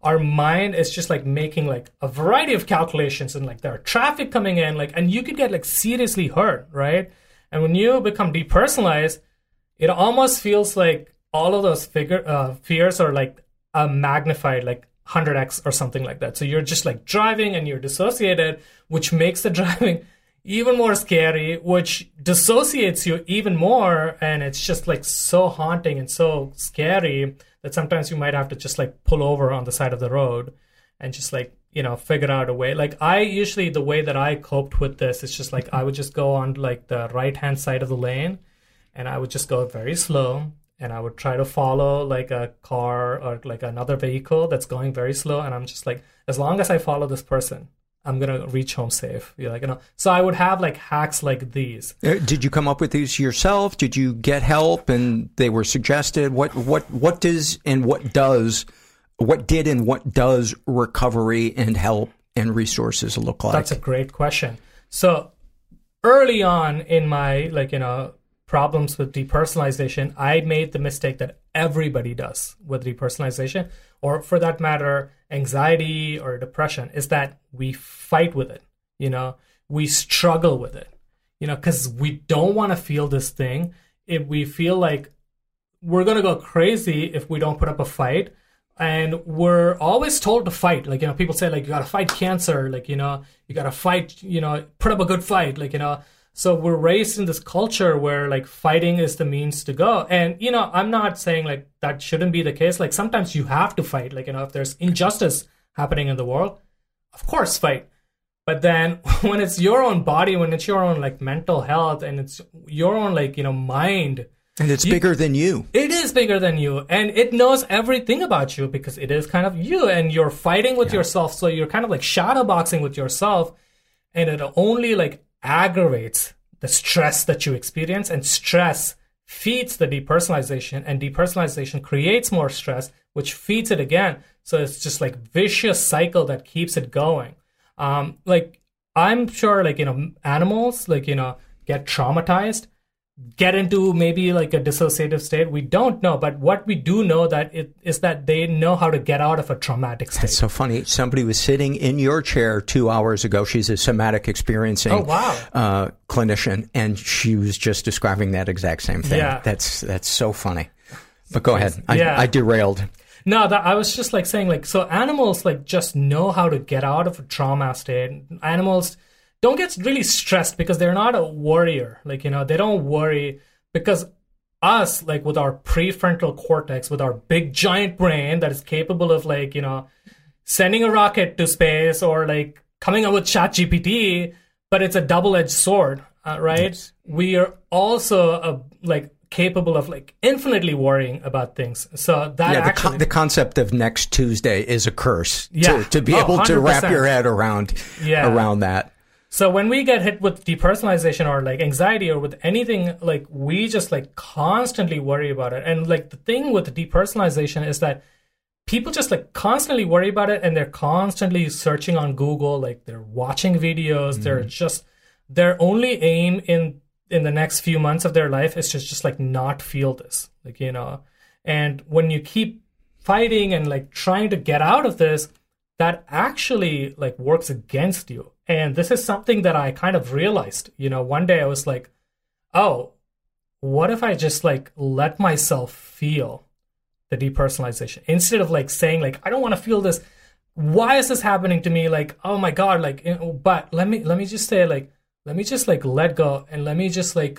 our mind is just like making like a variety of calculations, and like there are traffic coming in, like, and you could get like seriously hurt, right? And when you become depersonalized, it almost feels like all of those figure, uh, fears are like a magnified like one hundred x or something like that. So you're just like driving and you're dissociated, which makes the driving even more scary, which dissociates you even more. And it's just like so haunting and so scary that sometimes you might have to just like pull over on the side of the road and just like, you know, figure out a way. Like I usually, the way that I coped with this is just like I would just go on like the right hand side of the lane and I would just go very slow and I would try to follow like a car or like another vehicle that's going very slow. And I'm just like, as long as I follow this person, I'm going to reach home safe. You're like, you know, so I would have like hacks like these. Did you come up with these yourself? Did you get help and they were suggested? What, what, what does and what does, what did and what does recovery and help and resources look like? That's a great question. So early on in my, like, you know, problems with depersonalization, I made the mistake that everybody does with depersonalization, or for that matter, anxiety or depression, is that we fight with it. You know, we struggle with it, you know, because we don't want to feel this thing. If we feel like we're going to go crazy if we don't put up a fight. And we're always told to fight. Like, you know, people say, like, you got to fight cancer. Like, you know, you got to fight, you know, put up a good fight. Like, you know, so we're raised in this culture where, like, fighting is the means to go. And, you know, I'm not saying, like, that shouldn't be the case. Like, sometimes you have to fight. Like, you know, if there's injustice happening in the world, of course, fight. But then when it's your own body, when it's your own, like, mental health and it's your own, like, you know, mind. And it's you, bigger than you. It is bigger than you. And it knows everything about you because it is kind of you. And you're fighting with yeah. yourself. So you're kind of like shadowboxing with yourself. And it only, like, aggravates the stress that you experience, and stress feeds the depersonalization, and depersonalization creates more stress, which feeds it again. So it's just like vicious cycle that keeps it going. Um, like I'm sure, like, you know, animals, like, you know, get traumatized, get into maybe like a dissociative state. We don't know, but what we do know that it is that they know how to get out of a traumatic state. That's so funny. Somebody was sitting in your chair two hours ago. She's a somatic experiencing oh, wow. uh, clinician, and she was just describing that exact same thing. Yeah. That's that's so funny. But go ahead. I, yeah. I derailed. No, that, I was just like saying, like, so animals like just know how to get out of a trauma state. Animals don't get really stressed because they're not a warrior. Like, you know, they don't worry because us, like with our prefrontal cortex, with our big giant brain that is capable of, like, you know, sending a rocket to space or like coming up with ChatGPT, but it's a double-edged sword, uh, right? Yes. We are also uh, like capable of like infinitely worrying about things. So that yeah, the, actually... con- the concept of next Tuesday is a curse. Yeah. To, to be oh, able one hundred percent. to wrap your head around yeah. around that. So when we get hit with depersonalization or like anxiety or with anything, like we just like constantly worry about it. And like the thing with depersonalization is that people just like constantly worry about it, and they're constantly searching on Google, like they're watching videos. Mm-hmm. They're just, their only aim in in the next few months of their life is just, just like not feel this, like, you know. And when you keep fighting and like trying to get out of this, that actually like works against you. And this is something that I kind of realized, you know, one day I was like, oh, what if I just like let myself feel the depersonalization instead of like saying like, I don't want to feel this. Why is this happening to me? Like, oh my God, like, you know, but let me, let me just say like, let me just like let go and let me just like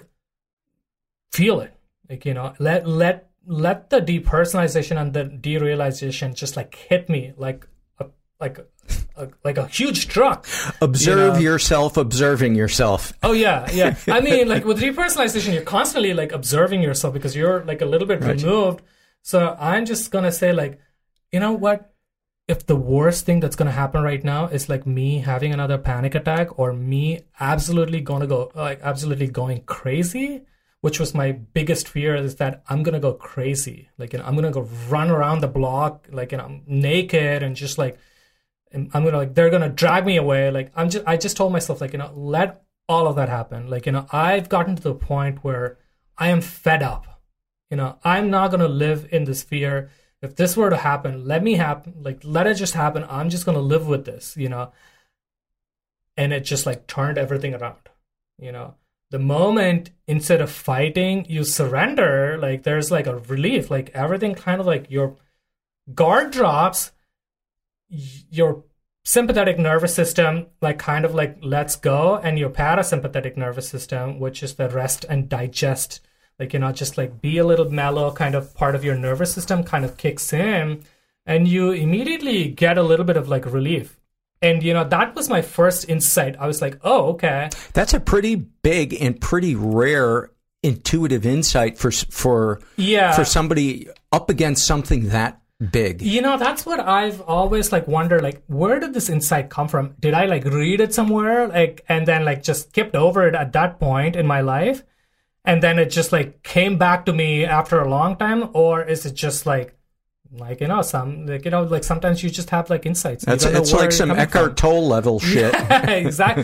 feel it. Like, you know, let, let, let the depersonalization and the derealization just like hit me like a, like a, like a huge truck. Observe you know? yourself observing yourself. Oh yeah, yeah. I mean, like with depersonalization, you're constantly like observing yourself because you're like a little bit right. removed. So I'm just gonna say like, you know what? If the worst thing that's gonna happen right now is like me having another panic attack or me absolutely gonna go like absolutely going crazy, which was my biggest fear, is that I'm gonna go crazy. Like, you know, I'm gonna go run around the block, like, you know, I'm naked and just like, I'm gonna like, they're gonna drag me away. Like, I'm just, I just told myself, like, you know, let all of that happen. Like, you know, I've gotten to the point where I am fed up. You know, I'm not gonna live in this fear if this were to happen, let me happen, like, let it just happen. I'm just going to live with this, you know? And it just like turned everything around, you know? The moment, instead of fighting, you surrender, like there's like a relief, like everything kind of like your guard drops, your sympathetic nervous system like kind of like lets go, and your parasympathetic nervous system, which is the rest and digest, like, you know, just like be a little mellow kind of part of your nervous system kind of kicks in, and you immediately get a little bit of like relief. And, you know, that was my first insight. I was like, oh, okay. That's a pretty big and pretty rare intuitive insight for for yeah. for somebody up against something that big. You know, that's what I've always like wondered, like, where did this insight come from? Did I like read it somewhere, like, and then like just skipped over it at that point in my life? And then it just like came back to me after a long time? Or is it just like, like, you know, some, like, you know, like sometimes you just have like insights. That's It's like some Eckhart Tolle level shit. Yeah, exactly.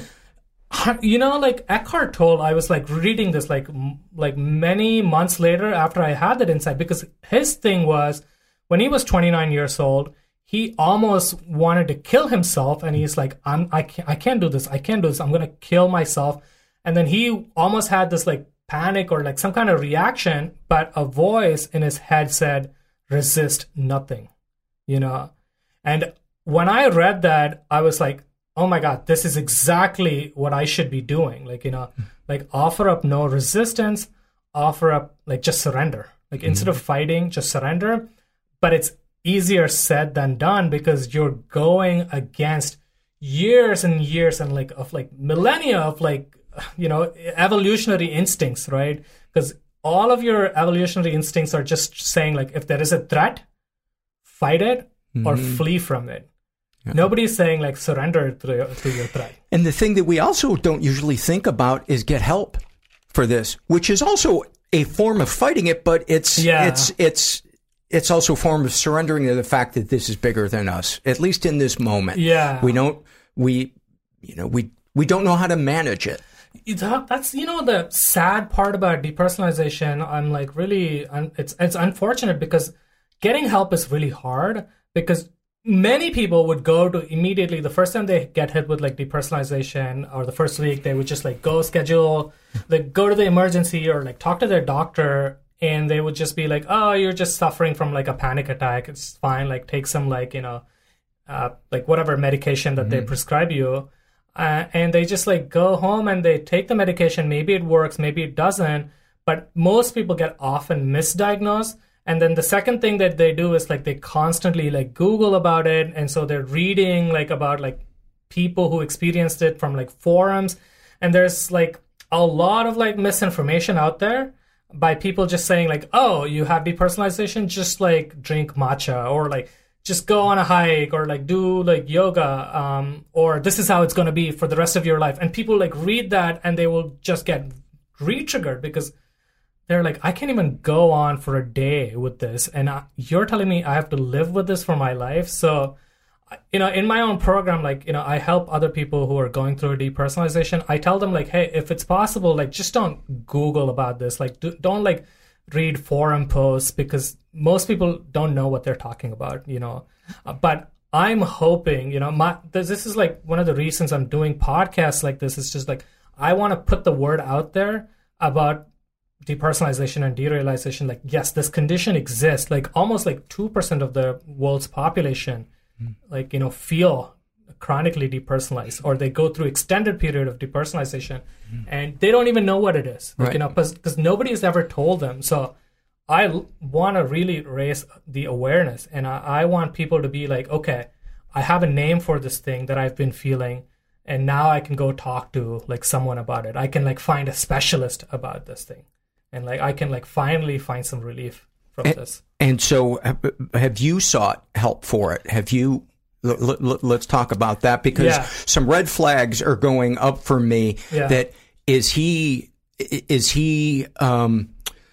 You know, like Eckhart Tolle, I was like reading this like m- like many months later after I had that insight, because his thing was, when he was twenty-nine years old, he almost wanted to kill himself, and he's like, I'm, I can't, I can't do this. I can't do this. I'm going to kill myself. And then he almost had this like panic or like some kind of reaction, but a voice in his head said, resist nothing, you know? And when I read that, I was like, oh my God, this is exactly what I should be doing. Like, you know, like offer up no resistance, offer up like just surrender. Like mm-hmm. instead of fighting, just surrender. But it's easier said than done, because you're going against years and years and like of like millennia of like, you know, evolutionary instincts, right? Because all of your evolutionary instincts are just saying like, if there is a threat, fight it mm-hmm. or flee from it. Yeah. Nobody's saying like surrender to your, to your threat. And the thing that we also don't usually think about is get help for this, which is also a form of fighting it, but it's yeah. it's it's it's also a form of surrendering to the fact that this is bigger than us, at least in this moment. Yeah. We don't we you know, we we don't know how to manage it. That's, you know, the sad part about depersonalization. I'm like really, it's it's unfortunate, because getting help is really hard, because many people would go to immediately, the first time they get hit with like depersonalization, or the first week, they would just like go schedule, like go to the emergency or like talk to their doctor, and they would just be like, oh, you're just suffering from like a panic attack. It's fine. Like take some like, you know, uh, like whatever medication that mm-hmm. they prescribe you. Uh, and they just like go home and they take the medication. Maybe it works, maybe it doesn't. But most people get often misdiagnosed. And then the second thing that they do is like they constantly like Google about it. And so they're reading like about like people who experienced it from like forums. And there's like a lot of like misinformation out there by people just saying like, oh, you have depersonalization, just like drink matcha, or like just go on a hike, or like do like yoga, um, or this is how it's going to be for the rest of your life. And people like read that and they will just get re-triggered, because they're like, I can't even go on for a day with this. And I, you're telling me I have to live with this for my life. So, you know, in my own program, like, you know, I help other people who are going through depersonalization. I tell them like, hey, if it's possible, like just don't Google about this. Like do, don't like read forum posts, because most people don't know what they're talking about, you know. Uh, but I'm hoping, you know, my this, this is like one of the reasons I'm doing podcasts like this. Is just like I want to put the word out there about depersonalization and derealization. Like, yes, this condition exists. Like almost like two percent of the world's population, mm. like, you know, feel chronically depersonalized, or they go through extended period of depersonalization mm. and they don't even know what it is. Like, right. you know, because nobody has ever told them. So I l- want to really raise the awareness, and I, I want people to be like, okay, I have a name for this thing that I've been feeling, and now I can go talk to like someone about it. I can like find a specialist about this thing, and like I can like finally find some relief from and, this. And so have you sought help for it? Have you, l- l- let's talk about that, because yeah. some red flags are going up for me. Yeah. That is he, is he, um,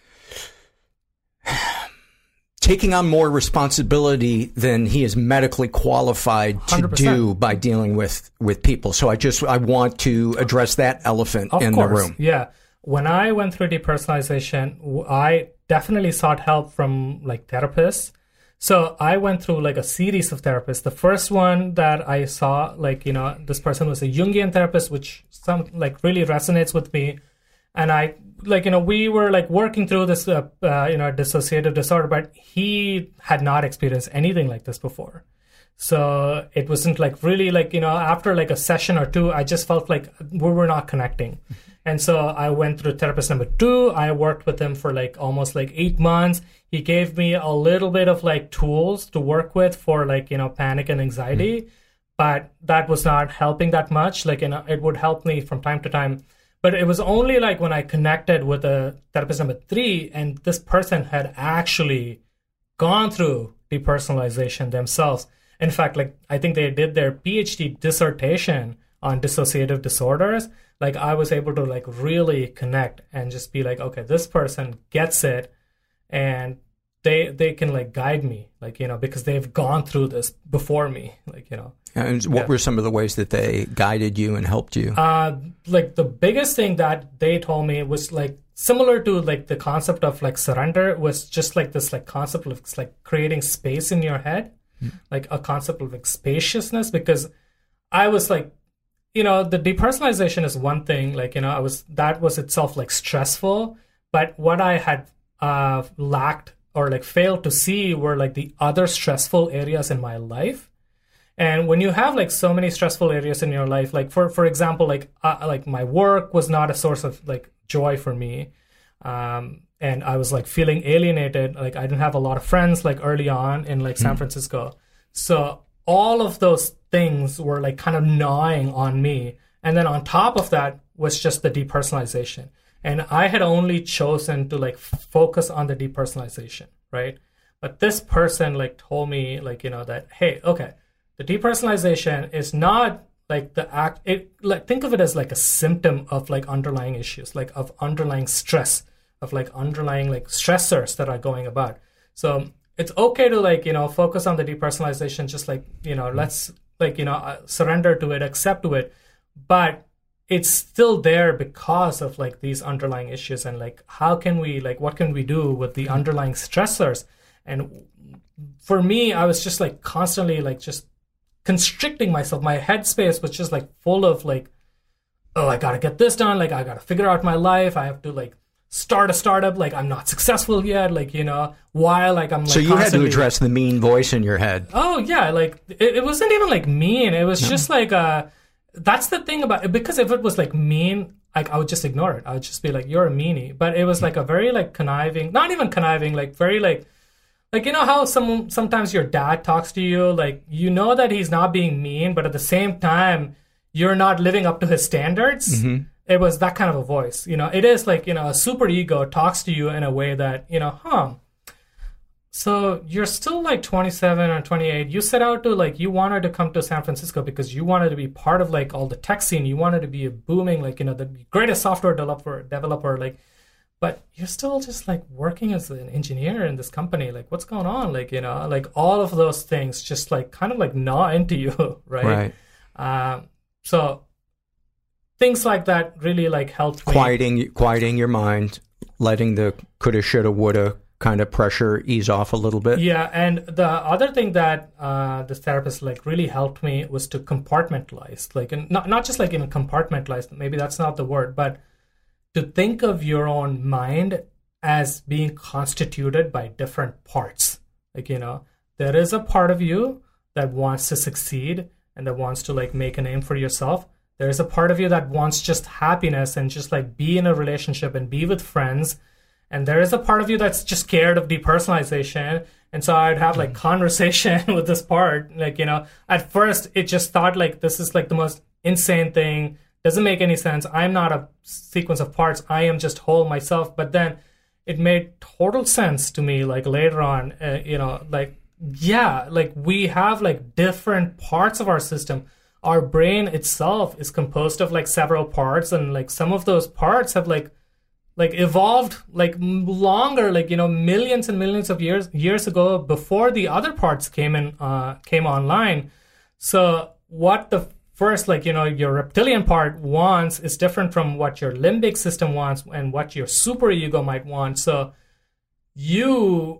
taking on more responsibility than he is medically qualified to one hundred percent do by dealing with, with people. So I just, I want to address that elephant of in course. the room. Yeah. When I went through depersonalization, I definitely sought help from like therapists, So I went through like a series of therapists. The first one that I saw, like, you know, this person was a Jungian therapist, which some like really resonates with me. And I, like, you know, we were like working through this, uh, uh, you know, dissociative disorder, but he had not experienced anything like this before. So it wasn't like really like, you know, after like a session or two, I just felt like we were not connecting. And so I went through therapist number two. I worked with him for like almost like eight months. He gave me a little bit of like tools to work with for like, you know, panic and anxiety, mm-hmm. but that was not helping that much. Like, you know, it would help me from time to time. But it was only like when I connected with the therapist number three, and this person had actually gone through depersonalization themselves. In fact, like I think they did their PhD dissertation on dissociative disorders. Like I was able to like really connect and just be like, okay, this person gets it, and they they can like guide me, like, you know, because they've gone through this before me, like, you know. And what yeah. were some of the ways that they guided you and helped you? Uh, like the biggest thing that they told me was like similar to like the concept of like surrender, was just like this like concept of like creating space in your head, mm. like a concept of like spaciousness, because I was like, you know, the depersonalization is one thing, like, you know, I was, that was itself like stressful, but what I had uh, lacked or like failed to see were like the other stressful areas in my life. And when you have like so many stressful areas in your life, like for, for example, like, uh, like my work was not a source of like joy for me. Um, and I was like feeling alienated. Like I didn't have a lot of friends like early on in like San Francisco. So all of those things were like kind of gnawing on me. And then on top of that was just the depersonalization. And I had only chosen to like focus on the depersonalization, right? But this person like told me like, you know, that, hey, okay, the depersonalization is not like the act, it like think of it as like a symptom of like underlying issues, like of underlying stress, of like underlying like stressors that are going about. So it's okay to like, you know, focus on the depersonalization, just like, you know, let's like, you know, uh, surrender to it, accept to it. But it's still there because of like these underlying issues, and like, how can we, like, what can we do with the underlying stressors? And for me, I was just like constantly like just constricting myself. My headspace was just like full of like, oh, I got to get this done. Like, I got to figure out my life. I have to like start a startup. Like, I'm not successful yet. Like, you know, while like I'm like, so you had to address the mean voice in your head. Oh yeah. Like it, it wasn't even like mean. It was no. just like, uh, that's the thing about it, because if it was like mean, like I would just ignore it. I would just be like, you're a meanie. But it was like a very like conniving, not even conniving, like very like, like, you know how some sometimes your dad talks to you, like, you know that he's not being mean, but at the same time, you're not living up to his standards. Mm-hmm. It was that kind of a voice. You know, it is like, you know, a super ego talks to you in a way that, you know, huh, so you're still like twenty-seven or twenty-eight. You set out to like, you wanted to come to San Francisco because you wanted to be part of like all the tech scene. You wanted to be a booming, like, you know, the greatest software developer, developer, like, but you're still just like working as an engineer in this company. Like, what's going on? Like, you know, like all of those things just like kind of like gnaw into you, right? Right. Um, so things like that really like helped me. Quieting, quieting your mind, letting the coulda, shoulda, woulda kind of pressure ease off a little bit. Yeah, and the other thing that uh, this therapist like really helped me was to compartmentalize, like, and not not just like in a compartmentalize. Maybe that's not the word, but to think of your own mind as being constituted by different parts. Like, you know, there is a part of you that wants to succeed and that wants to like make a name for yourself. There is a part of you that wants just happiness and just like be in a relationship and be with friends. And there is a part of you that's just scared of depersonalization. And so I'd have like conversation with this part. Like, you know, at first it just thought like, this is like the most insane thing. Doesn't make any sense. I'm not a sequence of parts. I am just whole myself. But then it made total sense to me, like later on, uh, you know, like, yeah, like we have like different parts of our system. Our brain itself is composed of like several parts. And like some of those parts have like, like evolved like longer, like, you know, millions and millions of years years ago before the other parts came in, uh, came online. So what the first, like, you know, your reptilian part wants is different from what your limbic system wants and what your super ego might want. So you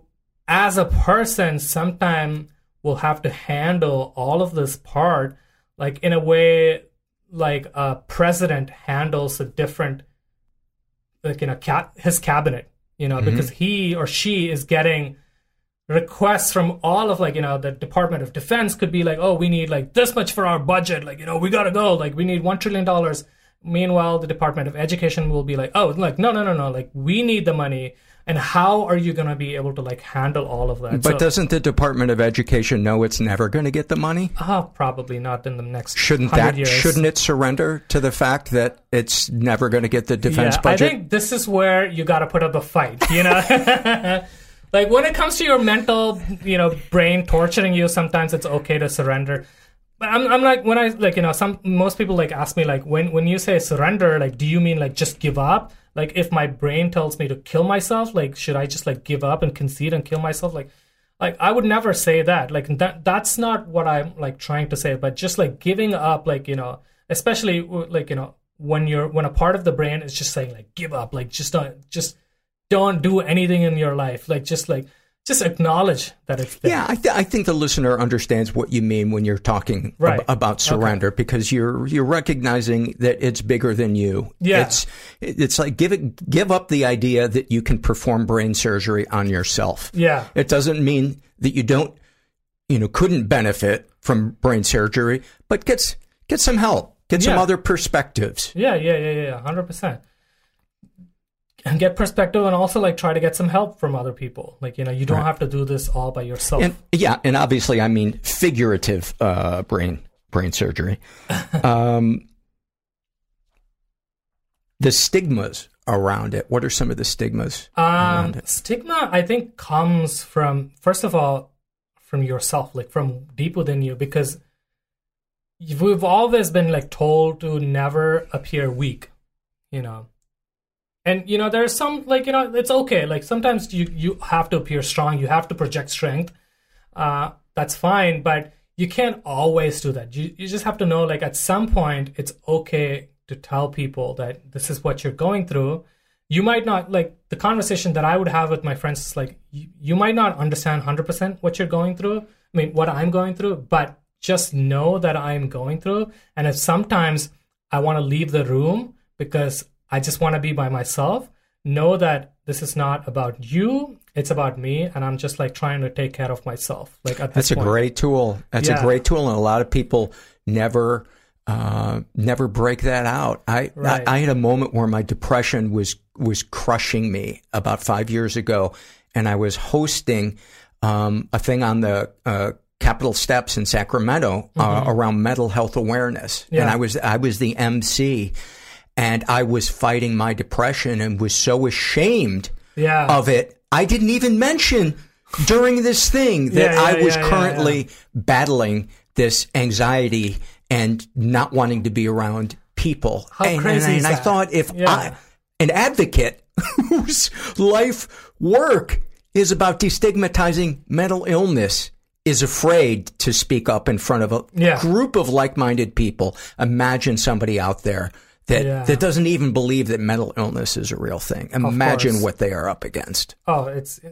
as a person, sometimes we'll have to handle all of this part, like in a way, like a president handles a different, like, you know, ca- his cabinet, you know, mm-hmm. because he or she is getting requests from all of, like, you know, the Department of Defense could be like, oh, we need like this much for our budget. Like, you know, we got to go. Like, we need one trillion dollars. Meanwhile, the Department of Education will be like, oh, like, no, no, no, no. Like, we need the money. And how are you going to be able to like handle all of that? But so, doesn't the Department of Education know it's never going to get the money? Oh, probably not in the next shouldn't hundred that years. Shouldn't it surrender to the fact that it's never going to get the defense yeah, budget? I think this is where you got to put up a fight, you know? Like, when it comes to your mental, you know, brain torturing you, sometimes it's okay to surrender. But I'm, I'm like, when I, like, you know, some, most people, like, ask me, like, when, when you say surrender, like, do you mean, like, just give up? Like, if my brain tells me to kill myself, like, should I just, like, give up and concede and kill myself? Like, like I would never say that. Like, that that's not what I'm, like, trying to say. But just, like, giving up, like, you know, especially, like, you know, when you're, when a part of the brain is just saying, like, give up, like, just don't, just don't do anything in your life. Like, just, like, just acknowledge that it's there. Yeah, I, th- I think the listener understands what you mean when you're talking right. ab- about surrender, okay. because you're you're recognizing that it's bigger than you. Yeah. It's it's like give it give up the idea that you can perform brain surgery on yourself. Yeah. It doesn't mean that you don't, you know, couldn't benefit from brain surgery, but get get some help, get some yeah. other perspectives. Yeah, yeah, yeah, yeah, one hundred percent. And get perspective, and also, like, try to get some help from other people. Like, you know, you don't right. have to do this all by yourself. And, yeah, and obviously, I mean figurative uh, brain brain surgery. um, the stigmas around it. What are some of the stigmas um, around it? Stigma, I think, comes from, first of all, from yourself, like from deep within you, because we've always been, like, told to never appear weak, you know. And, you know, there's some, like, you know, it's okay. Like, sometimes you, you have to appear strong. You have to project strength. Uh, that's fine. But you can't always do that. You, you just have to know, like, at some point, it's okay to tell people that this is what you're going through. You might not, like, the conversation that I would have with my friends is, like, you, you might not understand one hundred percent what you're going through. I mean, what I'm going through. But just know that I'm going through. And if sometimes I want to leave the room because I just want to be by myself, know that this is not about you, it's about me, and I'm just, like, trying to take care of myself. Like, at this That's a point. great tool. That's Yeah. a great tool, and a lot of people never uh, never break that out. I, Right. I I had a moment where my depression was was crushing me about five years ago, and I was hosting um, a thing on the uh, Capitol steps in Sacramento uh, Mhm. around mental health awareness, Yeah. and I was I was the M C. And I was fighting my depression and was so ashamed Yeah. of it. I didn't even mention during this thing that Yeah, yeah, I was yeah, yeah, currently yeah. battling this anxiety and not wanting to be around people. How and, crazy and, is and I that? thought if Yeah. I, an advocate whose life work is about destigmatizing mental illness, is afraid to speak up in front of a Yeah. group of like-minded people, imagine somebody out there that, Yeah. that doesn't even believe that mental illness is a real thing. Imagine course. what they are up against. Oh, it's.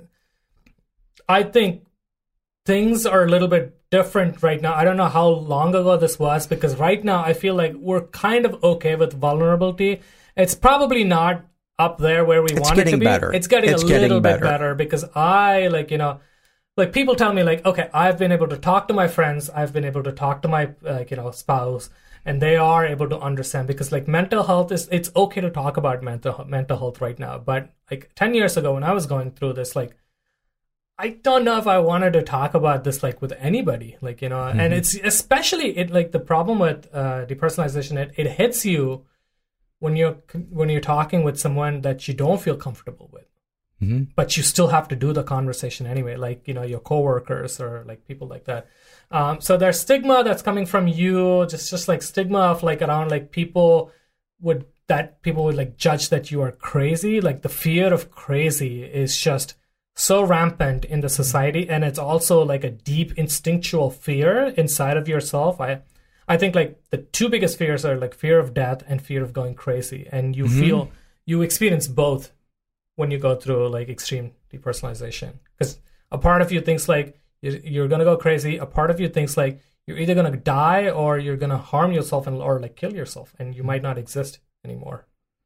I think things are a little bit different right now. I don't know how long ago this was, because right now I feel like we're kind of okay with vulnerability. It's probably not up there where we It's want it to getting be. better. It's getting It's a getting little better. bit better, because I, like, you know, like, people tell me, like, okay, I've been able to talk to my friends, I've been able to talk to my, like, you know, spouse, and they are able to understand, because, like, mental health is, it's okay to talk about mental mental health right now. But, like, ten years ago when I was going through this, like, I don't know if I wanted to talk about this, like, with anybody, like, you know, Mm-hmm. and it's especially it, like, the problem with uh, depersonalization, it, it hits you when you're, when you're talking with someone that you don't feel comfortable with. Mm-hmm. But you still have to do the conversation anyway, like, you know, your coworkers or, like, people like that. Um, so there's stigma that's coming from you, just just like stigma of, like, around, like, people would that people would, like, judge that you are crazy. Like, the fear of crazy is just so rampant in the society, and it's also, like, a deep instinctual fear inside of yourself. I I think, like, the two biggest fears are, like, fear of death and fear of going crazy, and you Mm-hmm. feel you experience both when you go through, like, extreme depersonalization. Because A part of you thinks like you're, you're going to go crazy. A part of you thinks like you're either going to die or you're going to harm yourself and or like kill yourself, and you might not exist anymore.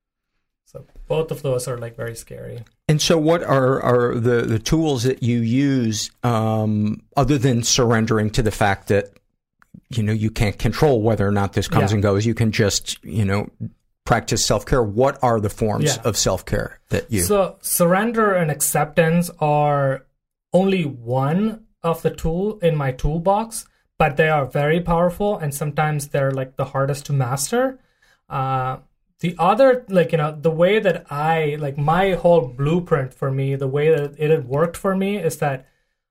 So both of those are like very scary. And so what are, are the, the tools that you use um, other than surrendering to the fact that, you know, you can't control whether or not this comes Yeah. and goes. You can just, you know, practice self-care. What are the forms Yeah. of self-care that you... So surrender and acceptance are only one of the tool in my toolbox, but they are very powerful, and sometimes they're like the hardest to master. Uh, the other, like, you know, the way that I, like my whole blueprint for me, the way that it had worked for me is that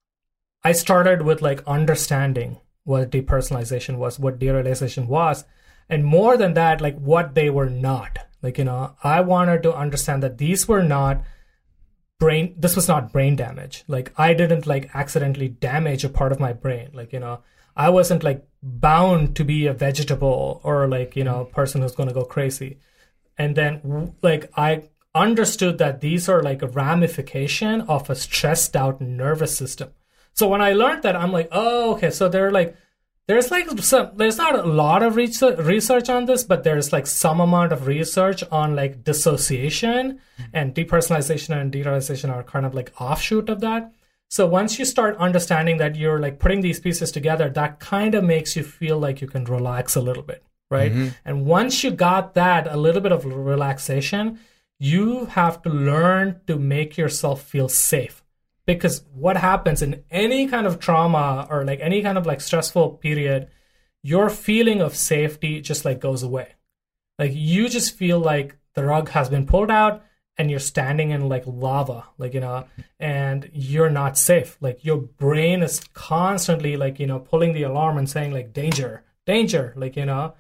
I started with like understanding what depersonalization was, what derealization was, and more than that, like what they were not. Like, you know, I wanted to understand that these were not brain, this was not brain damage. Like I didn't like accidentally damage a part of my brain. Like, you know, I wasn't like bound to be a vegetable or like, you know, a person who's going to go crazy. And then like I understood that these are like a ramification of a stressed out nervous system. So when I learned that, I'm like, oh, okay. So they're like, there's like some, there's not a lot of research research on this, but there's like some amount of research on like dissociation, and depersonalization and derealization are kind of like offshoot of that. So once you start understanding that you're like putting these pieces together, that kind of makes you feel like you can relax a little bit, right? Mm-hmm. And once you got that, a little bit of relaxation, you have to learn to make yourself feel safe. Because what happens in any kind of trauma or like any kind of like stressful period, your feeling of safety just like goes away. Like you just feel like the rug has been pulled out and you're standing in like lava, like, you know, and you're not safe. Like your brain is constantly like, you know, pulling the alarm and saying like danger, danger, like, you know,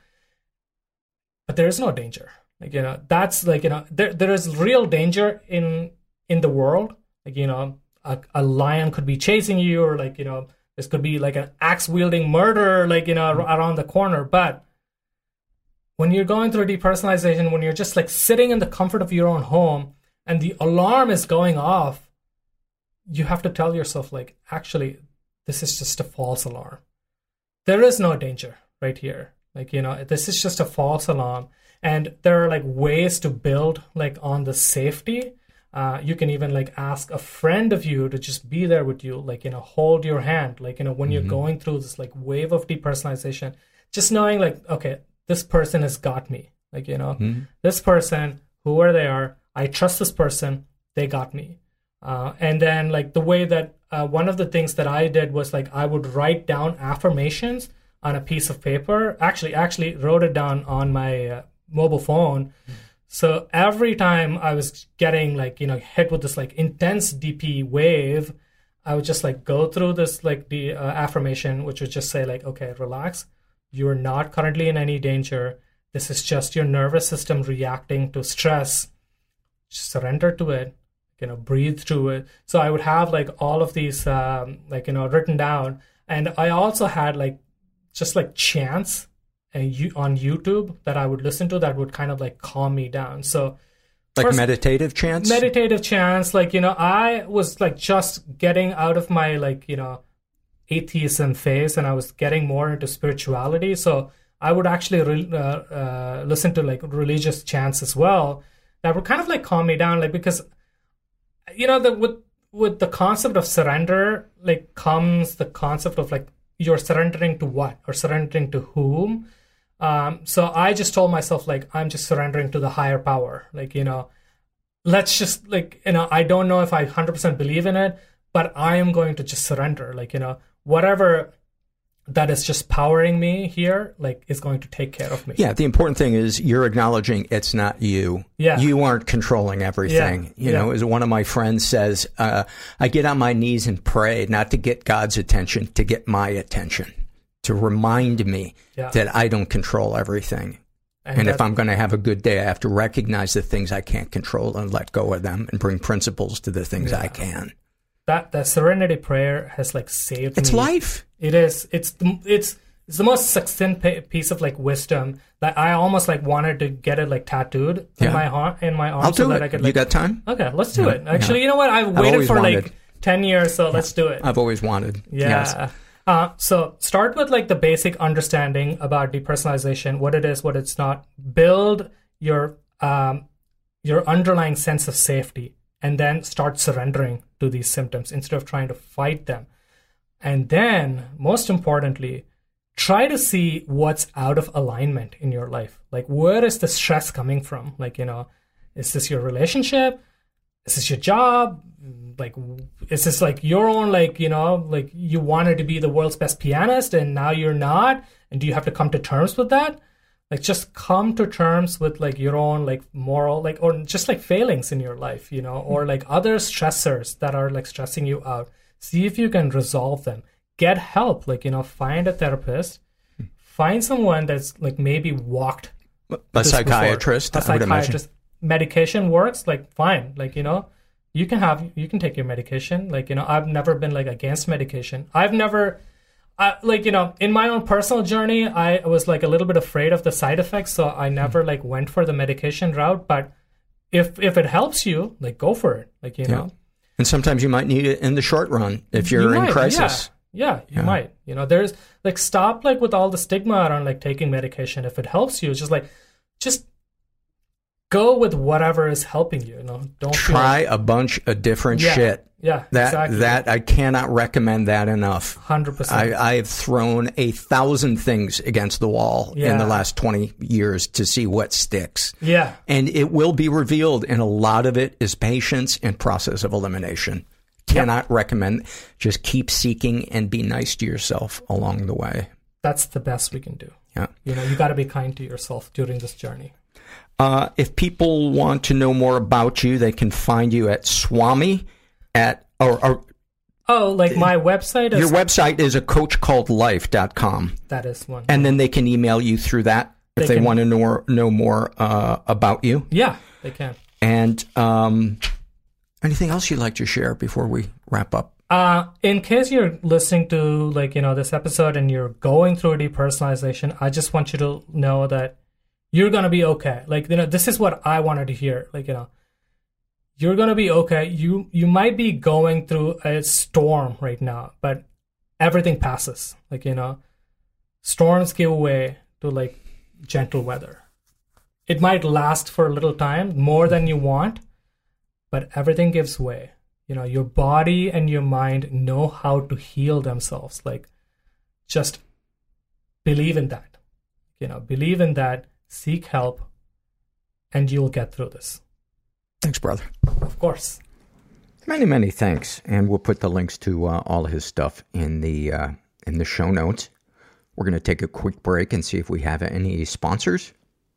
but there is no danger. Like, you know, that's like, you know, there there is real danger in in the world. Like, you know, a, a lion could be chasing you, or like, you know, this could be like an axe wielding murderer, like, you know, around the corner. But when you're going through depersonalization, when you're just like sitting in the comfort of your own home and the alarm is going off, you have to tell yourself like, actually, this is just a false alarm. There is no danger right here. Like, you know, this is just a false alarm. And there are like ways to build like on the safety. Uh, you can even like ask a friend of you to just be there with you, like, you know, hold your hand, like, you know, when mm-hmm. you're going through this like wave of depersonalization, just knowing like, okay, this person has got me, like, you know, mm-hmm. this person, whoever they are, I trust this person, they got me. Uh, and then like the way that uh, one of the things that I did was like, I would write down affirmations on a piece of paper, actually, actually wrote it down on my uh, mobile phone. Mm-hmm. So every time I was getting like, you know, hit with this like intense D P wave, I would just like go through this like the uh, affirmation, which would just say like, okay, relax. You are not currently in any danger. This is just your nervous system reacting to stress. Just surrender to it, you know, breathe through it. So I would have like all of these um, like, you know, written down. And I also had like just like chants and you, on YouTube that I would listen to that would kind of like calm me down. So like first, meditative chants? Meditative chants. Like, you know, I was like just getting out of my like, you know, atheism phase, and I was getting more into spirituality. So I would actually re- uh, uh, listen to like religious chants as well that would kind of like calm me down. Like, because, you know, the, with, with the concept of surrender, like comes the concept of like, you're surrendering to what or surrendering to whom. Um, so I just told myself, like, I'm just surrendering to the higher power. Like, you know, let's just like, you know, I don't know if I one hundred percent believe in it, but I am going to just surrender. Like, you know, whatever that is just powering me here, like, is going to take care of me. Yeah, the important thing is you're acknowledging it's not you. Yeah. You aren't controlling everything. Yeah. You yeah. know, as one of my friends says, uh, I get on my knees and pray, not to get God's attention, to get my attention, to remind me yeah. that I don't control everything. And, and if I'm going to have a good day, I have to recognize the things I can't control and let go of them and bring principles to the things yeah. I can. That that serenity prayer has like saved it's me. It's life. It is. It's the, it's it's the most succinct piece of like wisdom that I almost like wanted to get it like tattooed in yeah. my heart in my arm. I'll so do that it. I could, like, you got time? Okay, let's do yeah. it. Actually, yeah. you know what? I've waited I've for wanted. like ten years, so let's do it. I've always wanted. Yeah. Yes. Uh, so start with like the basic understanding about depersonalization, what it is, what it's not. Build your um, your underlying sense of safety, and then start surrendering to these symptoms instead of trying to fight them. And then, most importantly, try to see what's out of alignment in your life. Like, where is the stress coming from? Like, you know, is this your relationship? Is this your job? Like, is this like your own, like, you know, like you wanted to be the world's best pianist and now you're not? And do you have to come to terms with that? Like, just come to terms with like your own like moral, like, or just like failings in your life, you know, or like other stressors that are like stressing you out. See if you can resolve them. Get help, like, you know, find a therapist, find someone that's like maybe walked a psychiatrist, before. A psychiatrist. Medication works, like, fine, like, you know, you can have, you can take your medication. Like, you know, I've never been like against medication. I've never, I, like, you know, in my own personal journey, I was like a little bit afraid of the side effects. So I never like went for the medication route. But if if it helps you, like, go for it. Like, you yeah. know. And sometimes you might need it in the short run if you're you in might, crisis. Yeah, yeah you yeah. might. You know, there's like, stop like with all the stigma around like taking medication. If it helps you, it's just like, just go with whatever is helping you. You know, don't try like, a bunch of different yeah, shit. Yeah, that exactly. that I cannot recommend that enough. Hundred percent. I have thrown a thousand things against the wall yeah. in the last twenty years to see what sticks. Yeah, and it will be revealed, and a lot of it is patience and process of elimination. Cannot yep. recommend. Just keep seeking and be nice to yourself along the way. That's the best we can do. Yeah, you know, you got to be kind to yourself during this journey. Uh, if people want to know more about you, they can find you at Swami at or, or oh, like my website. Is, your website is a coach called life dot com. That is one. And then they can email you through that if they, they want to know know more uh, about you. Yeah, they can. And um, anything else you'd like to share before we wrap up? Uh, in case you're listening to like you know this episode and you're going through depersonalization, I just want you to know that you're going to be okay. Like, you know, this is what I wanted to hear. Like, you know, you're going to be okay. You you might be going through a storm right now, but everything passes. Like, you know, storms give way to, like, gentle weather. It might last for a little time, more than you want, but everything gives way. You know, your body and your mind know how to heal themselves. Like, just believe in that. You know, believe in that. Seek help, and you'll get through this. Thanks, brother. Of course. Many, many thanks. And we'll put the links to uh, all of his stuff in the uh, in the show notes. We're going to take a quick break and see if we have any sponsors.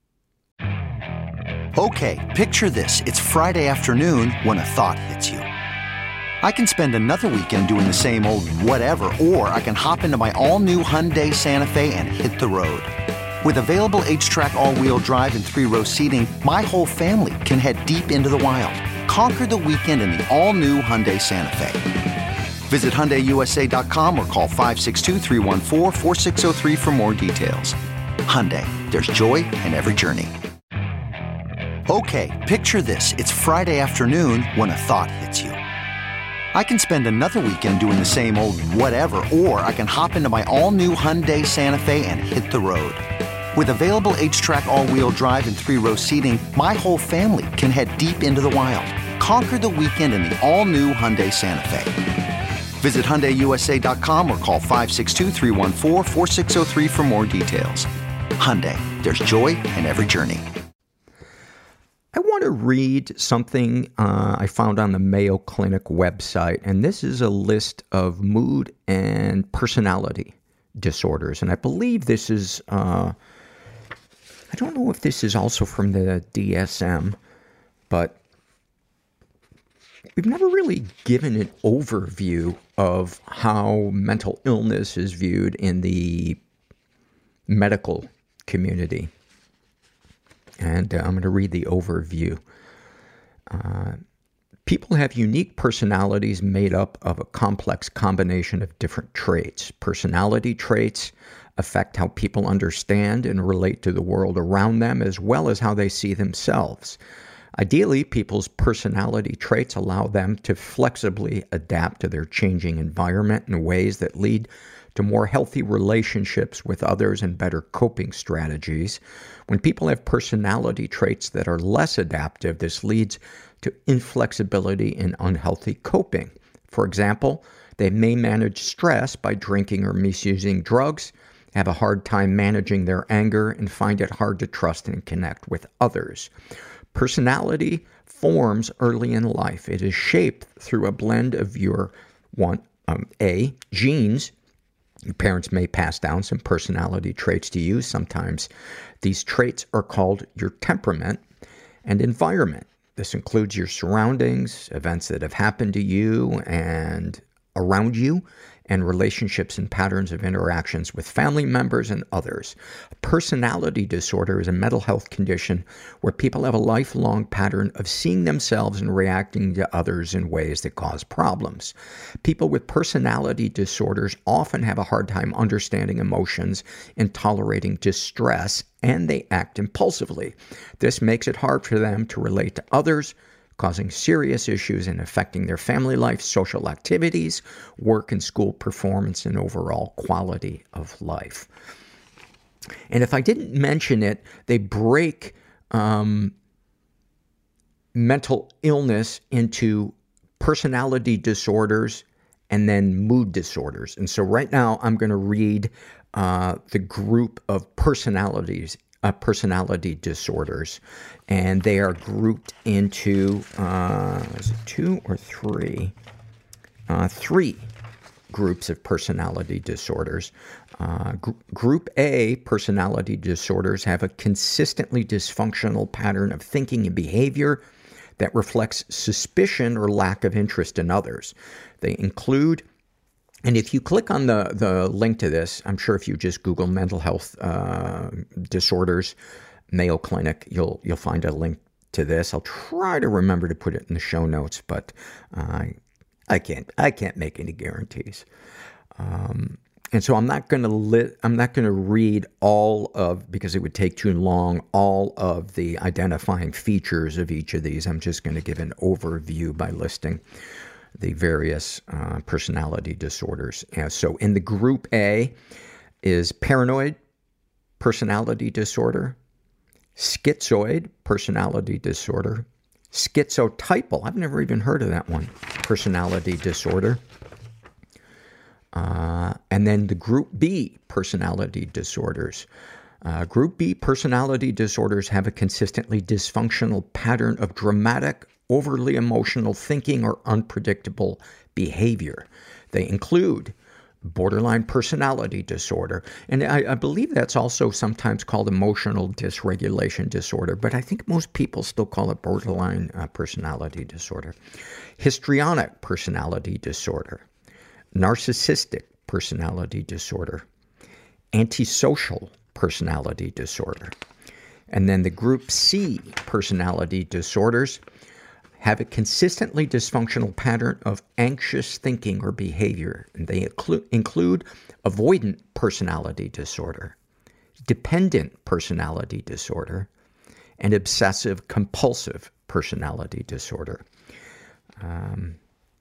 Okay, picture this. It's Friday afternoon when a thought hits you. I can spend another weekend doing the same old whatever, or I can hop into my all-new Hyundai Santa Fe and hit the road. With available H-Track all-wheel drive and three-row seating, my whole family can head deep into the wild. Conquer the weekend in the all-new Hyundai Santa Fe. Visit Hyundai U S A dot com or call five six two, three one four, four six zero three for more details. Hyundai, there's joy in every journey. Okay, picture this. It's Friday afternoon when a thought hits you. I can spend another weekend doing the same old whatever, or I can hop into my all-new Hyundai Santa Fe and hit the road. With available H-Track all-wheel drive and three-row seating, my whole family can head deep into the wild. Conquer the weekend in the all-new Hyundai Santa Fe. Visit Hyundai U S A dot com or call five six two, three one four, four six zero three for more details. Hyundai, there's joy in every journey. I want to read something uh, I found on the Mayo Clinic website, and this is a list of mood and personality disorders. And I believe this is... Uh, I don't know if this is also from the D S M, but we've never really given an overview of how mental illness is viewed in the medical community. And uh, I'm going to read the overview. Uh, people have unique personalities made up of a complex combination of different traits. Personality traits affect how people understand and relate to the world around them, as well as how they see themselves. Ideally, people's personality traits allow them to flexibly adapt to their changing environment in ways that lead to more healthy relationships with others and better coping strategies. When people have personality traits that are less adaptive, this leads to inflexibility and unhealthy coping. For example, they may manage stress by drinking or misusing drugs, have a hard time managing their anger, and find it hard to trust and connect with others. Personality forms early in life. It is shaped through a blend of your one um, A, genes. Your parents may pass down some personality traits to you. Sometimes these traits are called your temperament, and environment. This includes your surroundings, events that have happened to you and around you, and relationships and patterns of interactions with family members and others. Personality disorder is a mental health condition where people have a lifelong pattern of seeing themselves and reacting to others in ways that cause problems. People with personality disorders often have a hard time understanding emotions and tolerating distress, and they act impulsively. This makes it hard for them to relate to others, causing serious issues and affecting their family life, social activities, work and school performance, and overall quality of life. And if I didn't mention it, they break um, mental illness into personality disorders and then mood disorders. And so right now I'm going to read uh, the group of personalities Uh, personality disorders, and they are grouped into uh, is it two or three? Uh, three groups of personality disorders. Uh, gr- group A personality disorders have a consistently dysfunctional pattern of thinking and behavior that reflects suspicion or lack of interest in others. They include And if you click on the, the link to this, I'm sure if you just Google mental health uh, disorders, Mayo Clinic, you'll you'll find a link to this. I'll try to remember to put it in the show notes, but uh, I can't I can't make any guarantees. Um, and so I'm not going to li- I'm not going to read all of, because it would take too long, all of the identifying features of each of these. I'm just going to give an overview by listing the various uh, personality disorders. Uh, so in the group A is paranoid personality disorder, schizoid personality disorder, schizotypal, I've never even heard of that one, personality disorder. Uh, and then the group B personality disorders. Uh, group B personality disorders have a consistently dysfunctional pattern of dramatic, overly emotional thinking or unpredictable behavior. They include borderline personality disorder, and I, I believe that's also sometimes called emotional dysregulation disorder, but I think most people still call it borderline uh, personality disorder. Histrionic personality disorder, narcissistic personality disorder, antisocial personality disorder. And then the group C personality disorders have a consistently dysfunctional pattern of anxious thinking or behavior. And they include, include avoidant personality disorder, dependent personality disorder, and obsessive compulsive personality disorder. Um,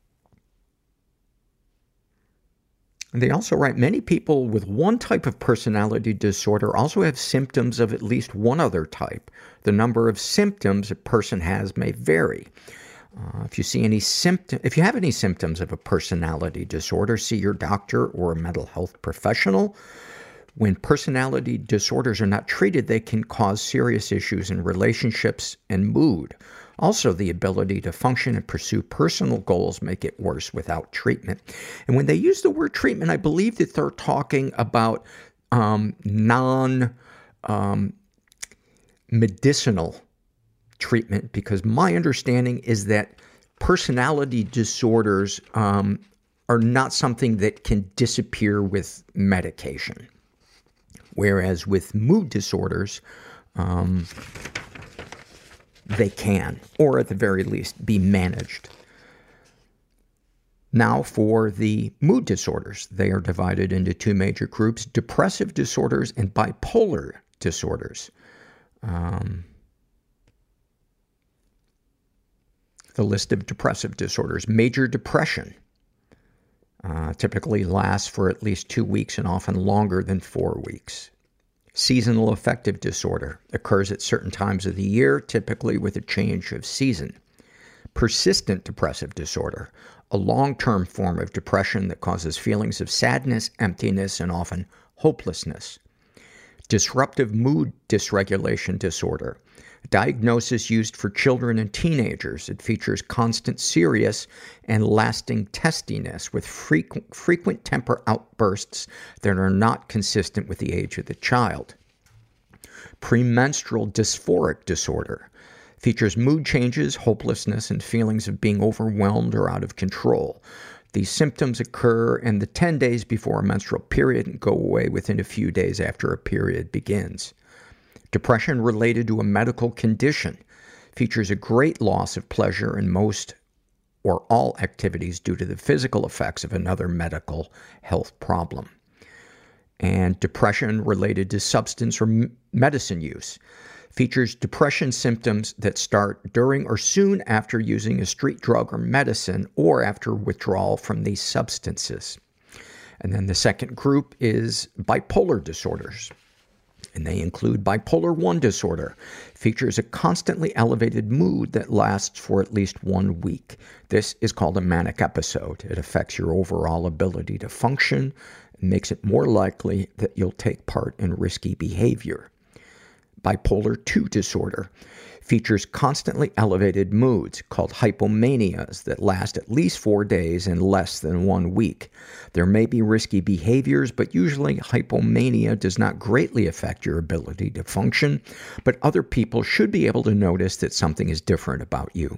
They also write, many people with one type of personality disorder also have symptoms of at least one other type. The number of symptoms a person has may vary. Uh, if you see any symptom, if you have any symptoms of a personality disorder, see your doctor or a mental health professional. When personality disorders are not treated, they can cause serious issues in relationships and mood. Also, the ability to function and pursue personal goals make it worse without treatment. And when they use the word treatment, I believe that they're talking about um, non um, medicinal treatment, because my understanding is that personality disorders um, are not something that can disappear with medication. Whereas with mood disorders, um, they can, or at the very least, be managed. Now for the mood disorders. They are divided into two major groups: depressive disorders and bipolar disorders. Um, the list of depressive disorders. Major depression uh, typically lasts for at least two weeks and often longer than four weeks. Seasonal affective disorder occurs at certain times of the year, typically with a change of season. Persistent depressive disorder, a long-term form of depression that causes feelings of sadness, emptiness, and often hopelessness. Disruptive mood dysregulation disorder, a diagnosis used for children and teenagers. It features constant serious and lasting testiness with frequent, frequent temper outbursts that are not consistent with the age of the child. Premenstrual dysphoric disorder features mood changes, hopelessness, and feelings of being overwhelmed or out of control. These symptoms occur in the ten days before a menstrual period and go away within a few days after a period begins. Depression related to a medical condition features a great loss of pleasure in most or all activities due to the physical effects of another medical health problem. And depression related to substance or m- medicine use features depression symptoms that start during or soon after using a street drug or medicine or after withdrawal from these substances. And then the second group is bipolar disorders. And they include bipolar one disorder, features a constantly elevated mood that lasts for at least one week. This is called a manic episode. It affects your overall ability to function and makes it more likely that you'll take part in risky behavior. Bipolar two disorder features constantly elevated moods called hypomanias that last at least four days and less than one week. There may be risky behaviors, but usually hypomania does not greatly affect your ability to function, but other people should be able to notice that something is different about you.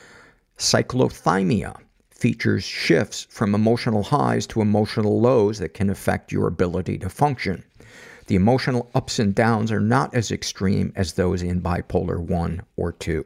Cyclothymia features shifts from emotional highs to emotional lows that can affect your ability to function. The emotional ups and downs are not as extreme as those in bipolar one or two.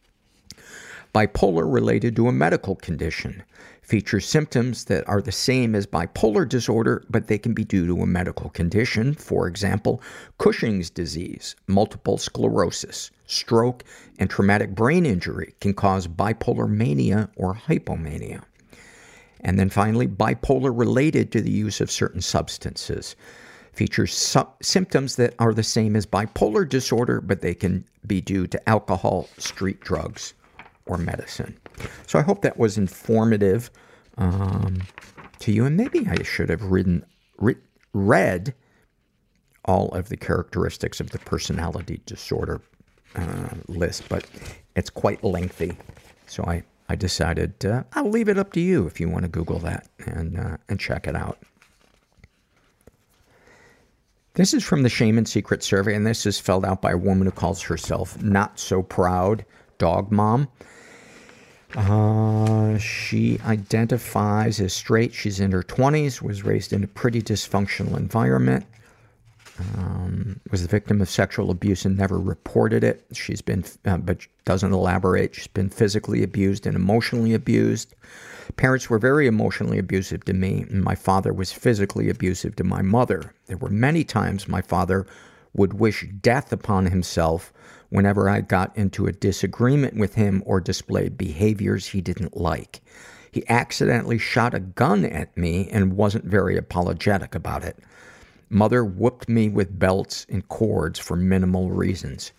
Bipolar related to a medical condition features symptoms that are the same as bipolar disorder, but they can be due to a medical condition. For example, Cushing's disease, multiple sclerosis, stroke, and traumatic brain injury can cause bipolar mania or hypomania. And then finally, bipolar related to the use of certain substances features su- symptoms that are the same as bipolar disorder, but they can be due to alcohol, street drugs, or medicine. So I hope that was informative um, to you. And maybe I should have written, re- read all of the characteristics of the personality disorder uh, list, but it's quite lengthy. So I, I decided uh, I'll leave it up to you if you want to Google that and uh, and check it out. This is from the Shame and Secret survey, and this is filled out by a woman who calls herself Not So Proud Dog Mom. Uh, she identifies as straight. She's in her twenties, was raised in a pretty dysfunctional environment, um, was the victim of sexual abuse and never reported it. She's been, uh, but doesn't elaborate. She's been physically abused and emotionally abused. Parents were very emotionally abusive to me, and my father was physically abusive to my mother. There were many times my father would wish death upon himself whenever I got into a disagreement with him or displayed behaviors he didn't like. He accidentally shot a gun at me and wasn't very apologetic about it. Mother whooped me with belts and cords for minimal reasons.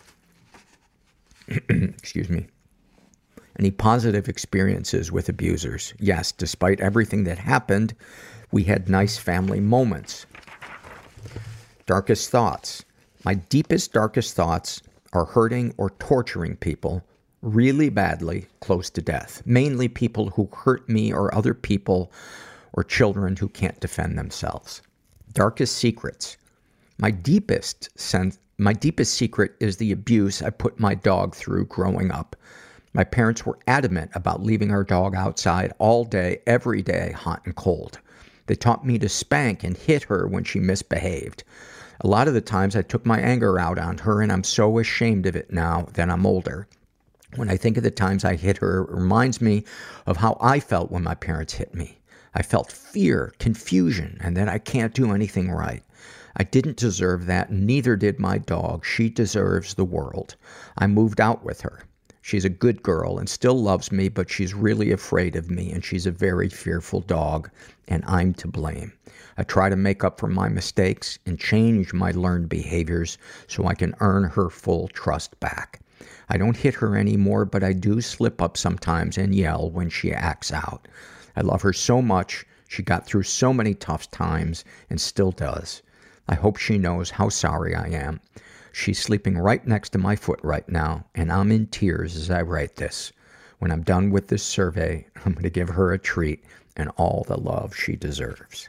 Excuse me. Any positive experiences with abusers? Yes, despite everything that happened, we had nice family moments. Darkest thoughts. My deepest, darkest thoughts are hurting or torturing people really badly close to death. Mainly people who hurt me or other people or children who can't defend themselves. Darkest secrets. My deepest sense, my deepest secret is the abuse I put my dog through growing up. My parents were adamant about leaving our dog outside all day, every day, hot and cold. They taught me to spank and hit her when she misbehaved. A lot of the times I took my anger out on her, and I'm so ashamed of it now that I'm older. When I think of the times I hit her, it reminds me of how I felt when my parents hit me. I felt fear, confusion, and that I can't do anything right. I didn't deserve that, neither did my dog. She deserves the world. I moved out with her. She's a good girl and still loves me, but she's really afraid of me, and she's a very fearful dog, and I'm to blame. I try to make up for my mistakes and change my learned behaviors so I can earn her full trust back. I don't hit her anymore, but I do slip up sometimes and yell when she acts out. I love her so much. She got through so many tough times and still does. I hope she knows how sorry I am. She's sleeping right next to my foot right now, and I'm in tears as I write this. When I'm done with this survey, I'm going to give her a treat and all the love she deserves.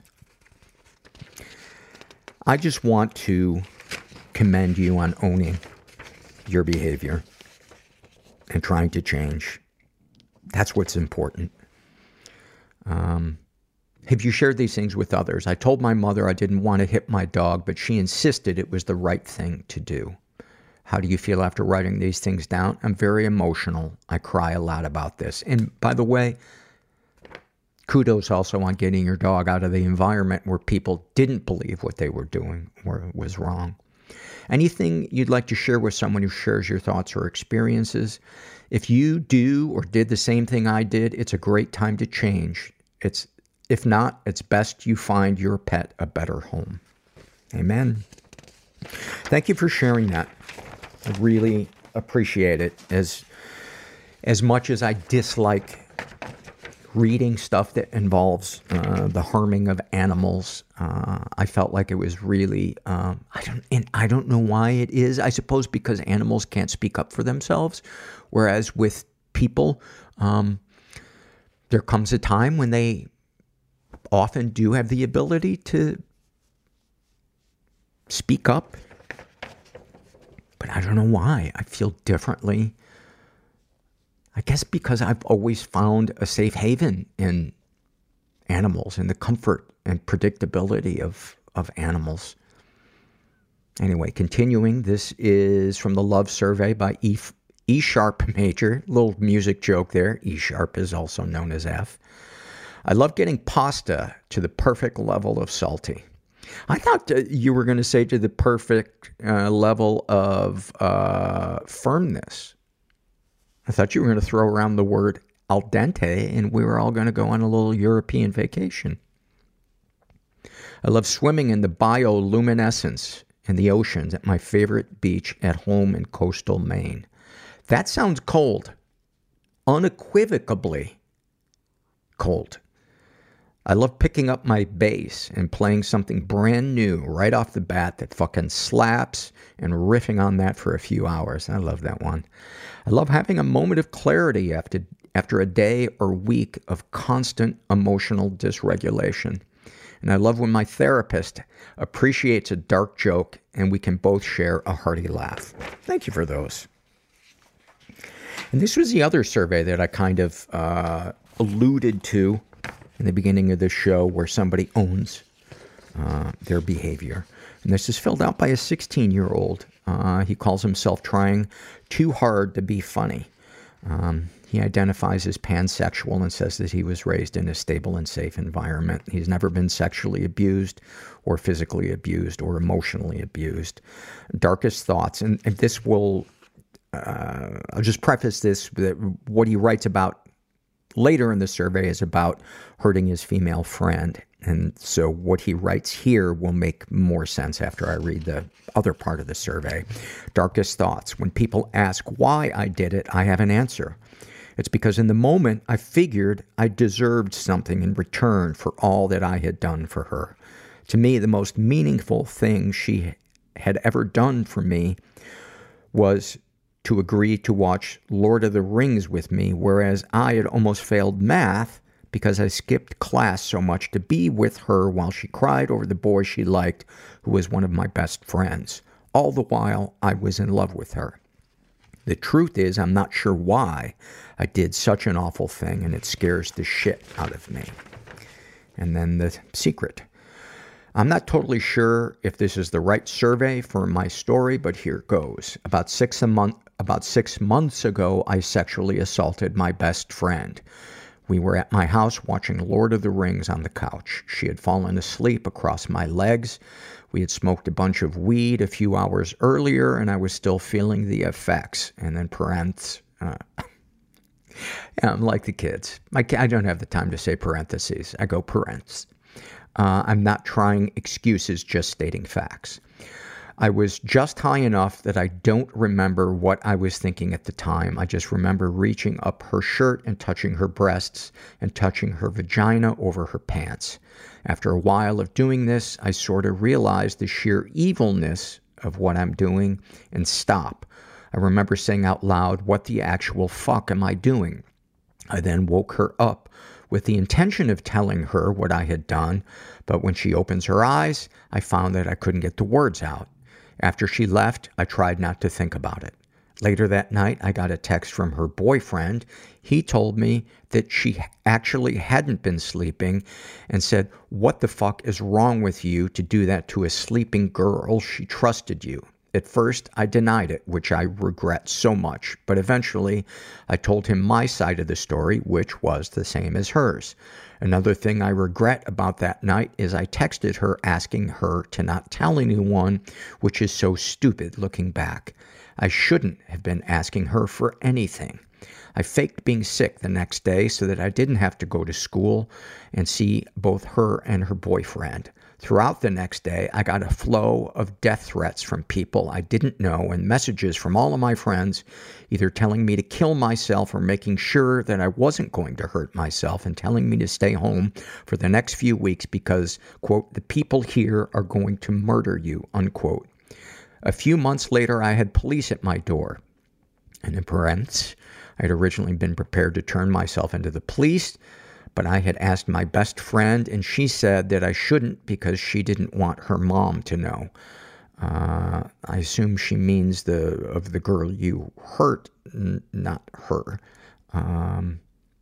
I just want to commend you on owning your behavior and trying to change. That's what's important. Um, have you shared these things with others? I told my mother I didn't want to hit my dog, but she insisted it was the right thing to do. How do you feel after writing these things down? I'm very emotional. I cry a lot about this. And by the way, kudos also on getting your dog out of the environment where people didn't believe what they were doing or was wrong. Anything you'd like to share with someone who shares your thoughts or experiences? If you do or did the same thing I did, it's a great time to change. It's, if not, it's best you find your pet a better home. Amen. Thank you for sharing that. I really appreciate it. As, as much as I dislike reading stuff that involves uh, the harming of animals, uh, I felt like it was really, um, I don't, and I don't know why it is. I suppose because animals can't speak up for themselves, whereas with people, um, there comes a time when they often do have the ability to speak up. But I don't know why. I feel differently. I guess because I've always found a safe haven in animals and the comfort and predictability of, of animals. Anyway, continuing, this is from the Love Survey by E, E Sharp Major. Little music joke there. E Sharp is also known as F. I love getting pasta to the perfect level of salty. I thought uh, you were going to say to the perfect uh, level of uh, firmness. I thought you were going to throw around the word al dente and we were all going to go on a little European vacation. I love swimming in the bioluminescence in the oceans at my favorite beach at home in coastal Maine. That sounds cold. Unequivocally cold. I love picking up my bass and playing something brand new right off the bat that fucking slaps and riffing on that for a few hours. I love that one. I love having a moment of clarity after after a day or week of constant emotional dysregulation. And I love when my therapist appreciates a dark joke and we can both share a hearty laugh. Thank you for those. And this was the other survey that I kind of uh, alluded to in the beginning of this show, where somebody owns uh, their behavior. And this is filled out by a sixteen-year-old. Uh, he calls himself trying too hard to be funny. Um, he identifies as pansexual and says that he was raised in a stable and safe environment. He's never been sexually abused or physically abused or emotionally abused. Darkest thoughts, and, and this will, uh, I'll just preface this, that what he writes about later in the survey is about hurting his female friend. And so what he writes here will make more sense after I read the other part of the survey. Darkest thoughts. When people ask why I did it, I have an answer. It's because in the moment, I figured I deserved something in return for all that I had done for her. To me, the most meaningful thing she had ever done for me was to agree to watch Lord of the Rings with me, whereas I had almost failed math because I skipped class so much to be with her while she cried over the boy she liked, who was one of my best friends. All the while, I was in love with her. The truth is, I'm not sure why I did such an awful thing, and it scares the shit out of me. And then the secret. I'm not totally sure if this is the right survey for my story, but here goes. About six a month, about six months ago, I sexually assaulted my best friend. We were at my house watching Lord of the Rings on the couch. She had fallen asleep across my legs. We had smoked a bunch of weed a few hours earlier, and I was still feeling the effects. And then parents, Uh, yeah, I'm like the kids. I, I don't have the time to say parentheses. I go parents. Uh, I'm not trying excuses, just stating facts. I was just high enough that I don't remember what I was thinking at the time. I just remember reaching up her shirt and touching her breasts and touching her vagina over her pants. After a while of doing this, I sort of realized the sheer evilness of what I'm doing and stop. I remember saying out loud, "What the actual fuck am I doing?" I then woke her up with the intention of telling her what I had done, but when she opens her eyes, I found that I couldn't get the words out. After she left, I tried not to think about it. Later that night, I got a text from her boyfriend. He told me that she actually hadn't been sleeping and said, "What the fuck is wrong with you to do that to a sleeping girl? She trusted you." At first, I denied it, which I regret so much, but eventually I told him my side of the story, which was the same as hers. Another thing I regret about that night is I texted her asking her to not tell anyone, which is so stupid looking back. I shouldn't have been asking her for anything. I faked being sick the next day so that I didn't have to go to school and see both her and her boyfriend. Throughout the next day, I got a flow of death threats from people I didn't know and messages from all of my friends, either telling me to kill myself or making sure that I wasn't going to hurt myself and telling me to stay home for the next few weeks because, quote, "the people here are going to murder you," unquote. A few months later, I had police at my door. And in parentheses, I had originally been prepared to turn myself into the police, but I had asked my best friend, and she said that I shouldn't because she didn't want her mom to know. Uh, I assume she means the of the girl you hurt, n- not her. Um,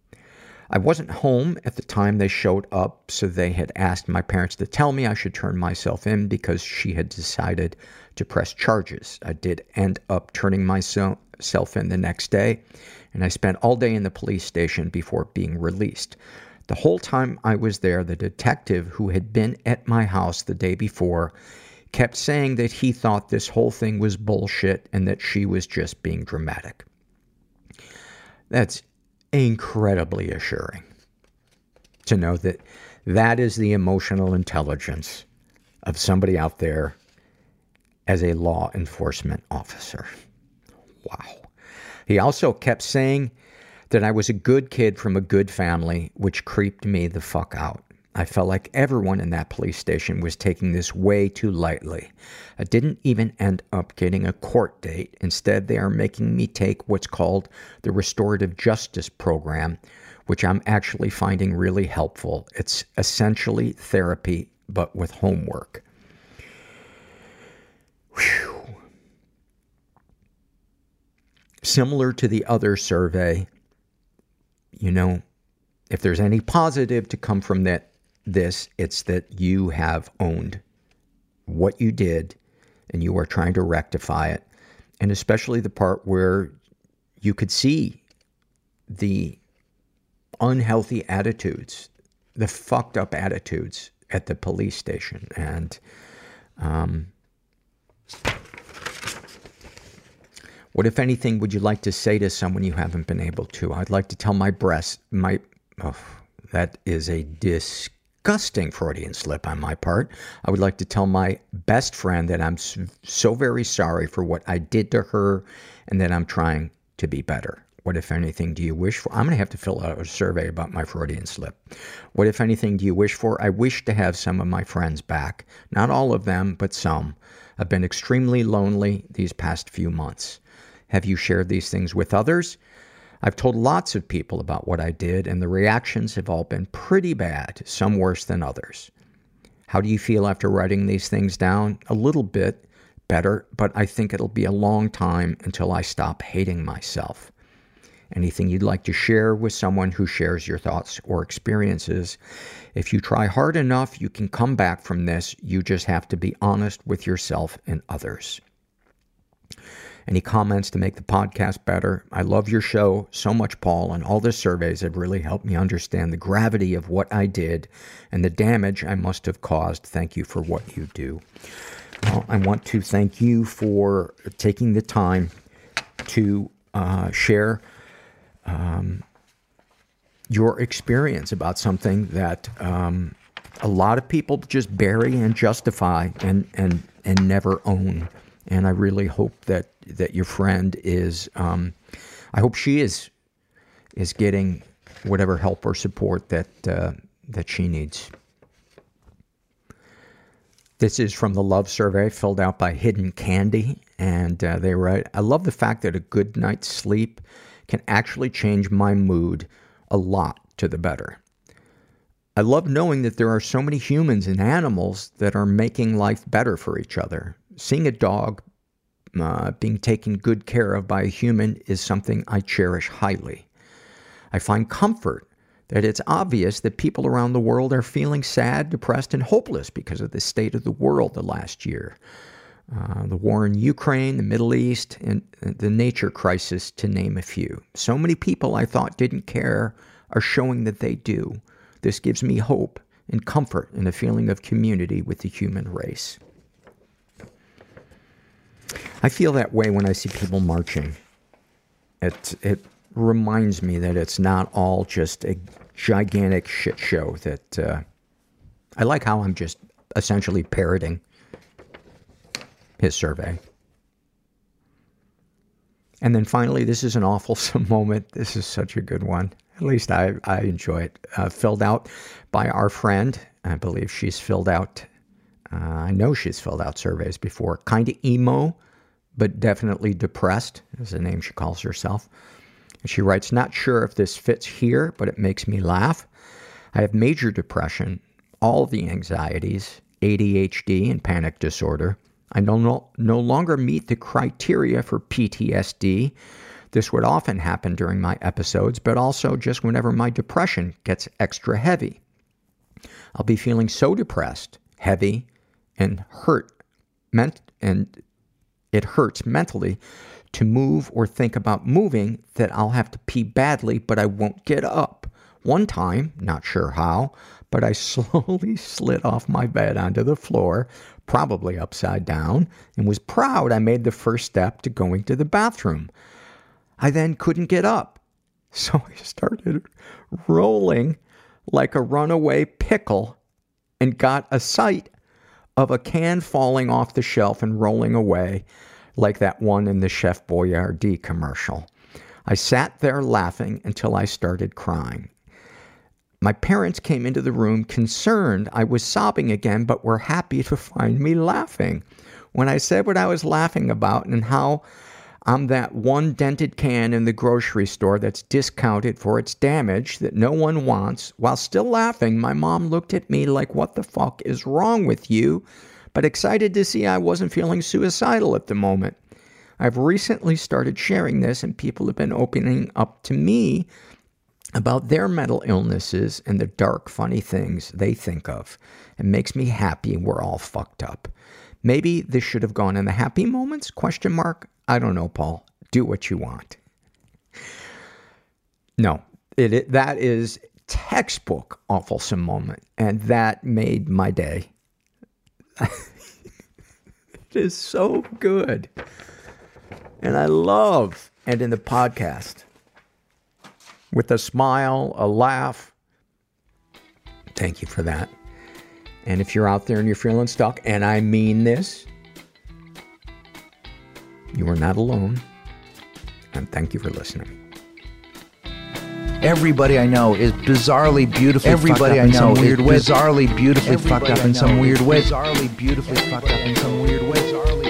I wasn't home at the time they showed up, so they had asked my parents to tell me I should turn myself in because she had decided to press charges. I did end up turning myself in the next day, and I spent all day in the police station before being released. The whole time I was there, the detective who had been at my house the day before kept saying that he thought this whole thing was bullshit and that she was just being dramatic. That's incredibly assuring to know that that is the emotional intelligence of somebody out there as a law enforcement officer. Wow. He also kept saying that I was a good kid from a good family, which creeped me the fuck out. I felt like everyone in that police station was taking this way too lightly. I didn't even end up getting a court date. Instead, they are making me take what's called the Restorative Justice Program, which I'm actually finding really helpful. It's essentially therapy, but with homework. Whew. Similar to the other survey, you know, if there's any positive to come from that, this, it's that you have owned what you did and you are trying to rectify it. And especially the part where you could see the unhealthy attitudes, the fucked up attitudes at the police station. And, um, what, if anything, would you like to say to someone you haven't been able to? I'd like to tell my breast, my, oh, that is a disgusting Freudian slip on my part. I would like to tell my best friend that I'm so very sorry for what I did to her and that I'm trying to be better. What, if anything, do you wish for? I'm going to have to fill out a survey about my Freudian slip. What, if anything, do you wish for? I wish to have some of my friends back. Not all of them, but some. I've been extremely lonely these past few months. Have you shared these things with others? I've told lots of people about what I did, and the reactions have all been pretty bad, some worse than others. How do you feel after writing these things down? A little bit better, but I think it'll be a long time until I stop hating myself. Anything you'd like to share with someone who shares your thoughts or experiences? If you try hard enough, you can come back from this. You just have to be honest with yourself and others. Any comments to make the podcast better? I love your show so much, Paul, and all the surveys have really helped me understand the gravity of what I did and the damage I must have caused. Thank you for what you do. Well, I want to thank you for taking the time to uh, share um, your experience about something that um, a lot of people just bury and justify and, and, and never own. And I really hope that, that your friend is, um, I hope she is, is getting whatever help or support that, uh, that she needs. This is from the Love Survey, filled out by Hidden Candy, and uh, they write, I love the fact that a good night's sleep can actually change my mood a lot to the better. I love knowing that there are so many humans and animals that are making life better for each other. Seeing a dog uh, being taken good care of by a human is something I cherish highly. I find comfort that it's obvious that people around the world are feeling sad, depressed, and hopeless because of the state of the world the last year. Uh, the war in Ukraine, the Middle East, and the nature crisis, to name a few. So many people I thought didn't care are showing that they do. This gives me hope and comfort and a feeling of community with the human race. I feel that way when I see people marching. It, it reminds me that it's not all just a gigantic shit show that uh, I like how I'm just essentially parroting his survey. And then finally, this is an awfulsome moment. This is such a good one. At least I, I enjoy it. Uh, filled out by our friend. I believe she's filled out, uh, I know she's filled out surveys before. Kinda emo, but definitely depressed, is the name she calls herself. And she writes, not sure if this fits here, but it makes me laugh. I have major depression, all the anxieties, A D H D, and panic disorder. I no, no, no longer meet the criteria for P T S D. This would often happen during my episodes, but also just whenever my depression gets extra heavy. I'll be feeling so depressed, heavy, and hurt, ment- and it hurts mentally to move or think about moving that I'll have to pee badly, but I won't get up. One time, not sure how, but I slowly slid off my bed onto the floor, probably upside down, and was proud I made the first step to going to the bathroom. I then couldn't get up, so I started rolling like a runaway pickle and got a sight of a can falling off the shelf and rolling away like that one in the Chef Boyardee commercial. I sat there laughing until I started crying. My parents came into the room concerned I was sobbing again, but were happy to find me laughing. When I said what I was laughing about and how I'm that one dented can in the grocery store that's discounted for its damage that no one wants, while still laughing, my mom looked at me like, what the fuck is wrong with you? But excited to see I wasn't feeling suicidal at the moment. I've recently started sharing this, and people have been opening up to me about their mental illnesses and the dark, funny things they think of. It makes me happy we're all fucked up. Maybe this should have gone in the happy moments? Question mark. I don't know, Paul. Do what you want. No, it, it that is textbook awfulsome moment, and that made my day. It is so good. And I love ending the podcast with a smile, a laugh. Thank you for that. And if you're out there and you're feeling stuck, and I mean this, you are not alone. And thank you for listening. Everybody I know is bizarrely beautifully Everybody fucked up I know in some weird way. Bizarrely beautifully Everybody fucked up in some weird way. Bizarrely beautifully fucked up in some weird way.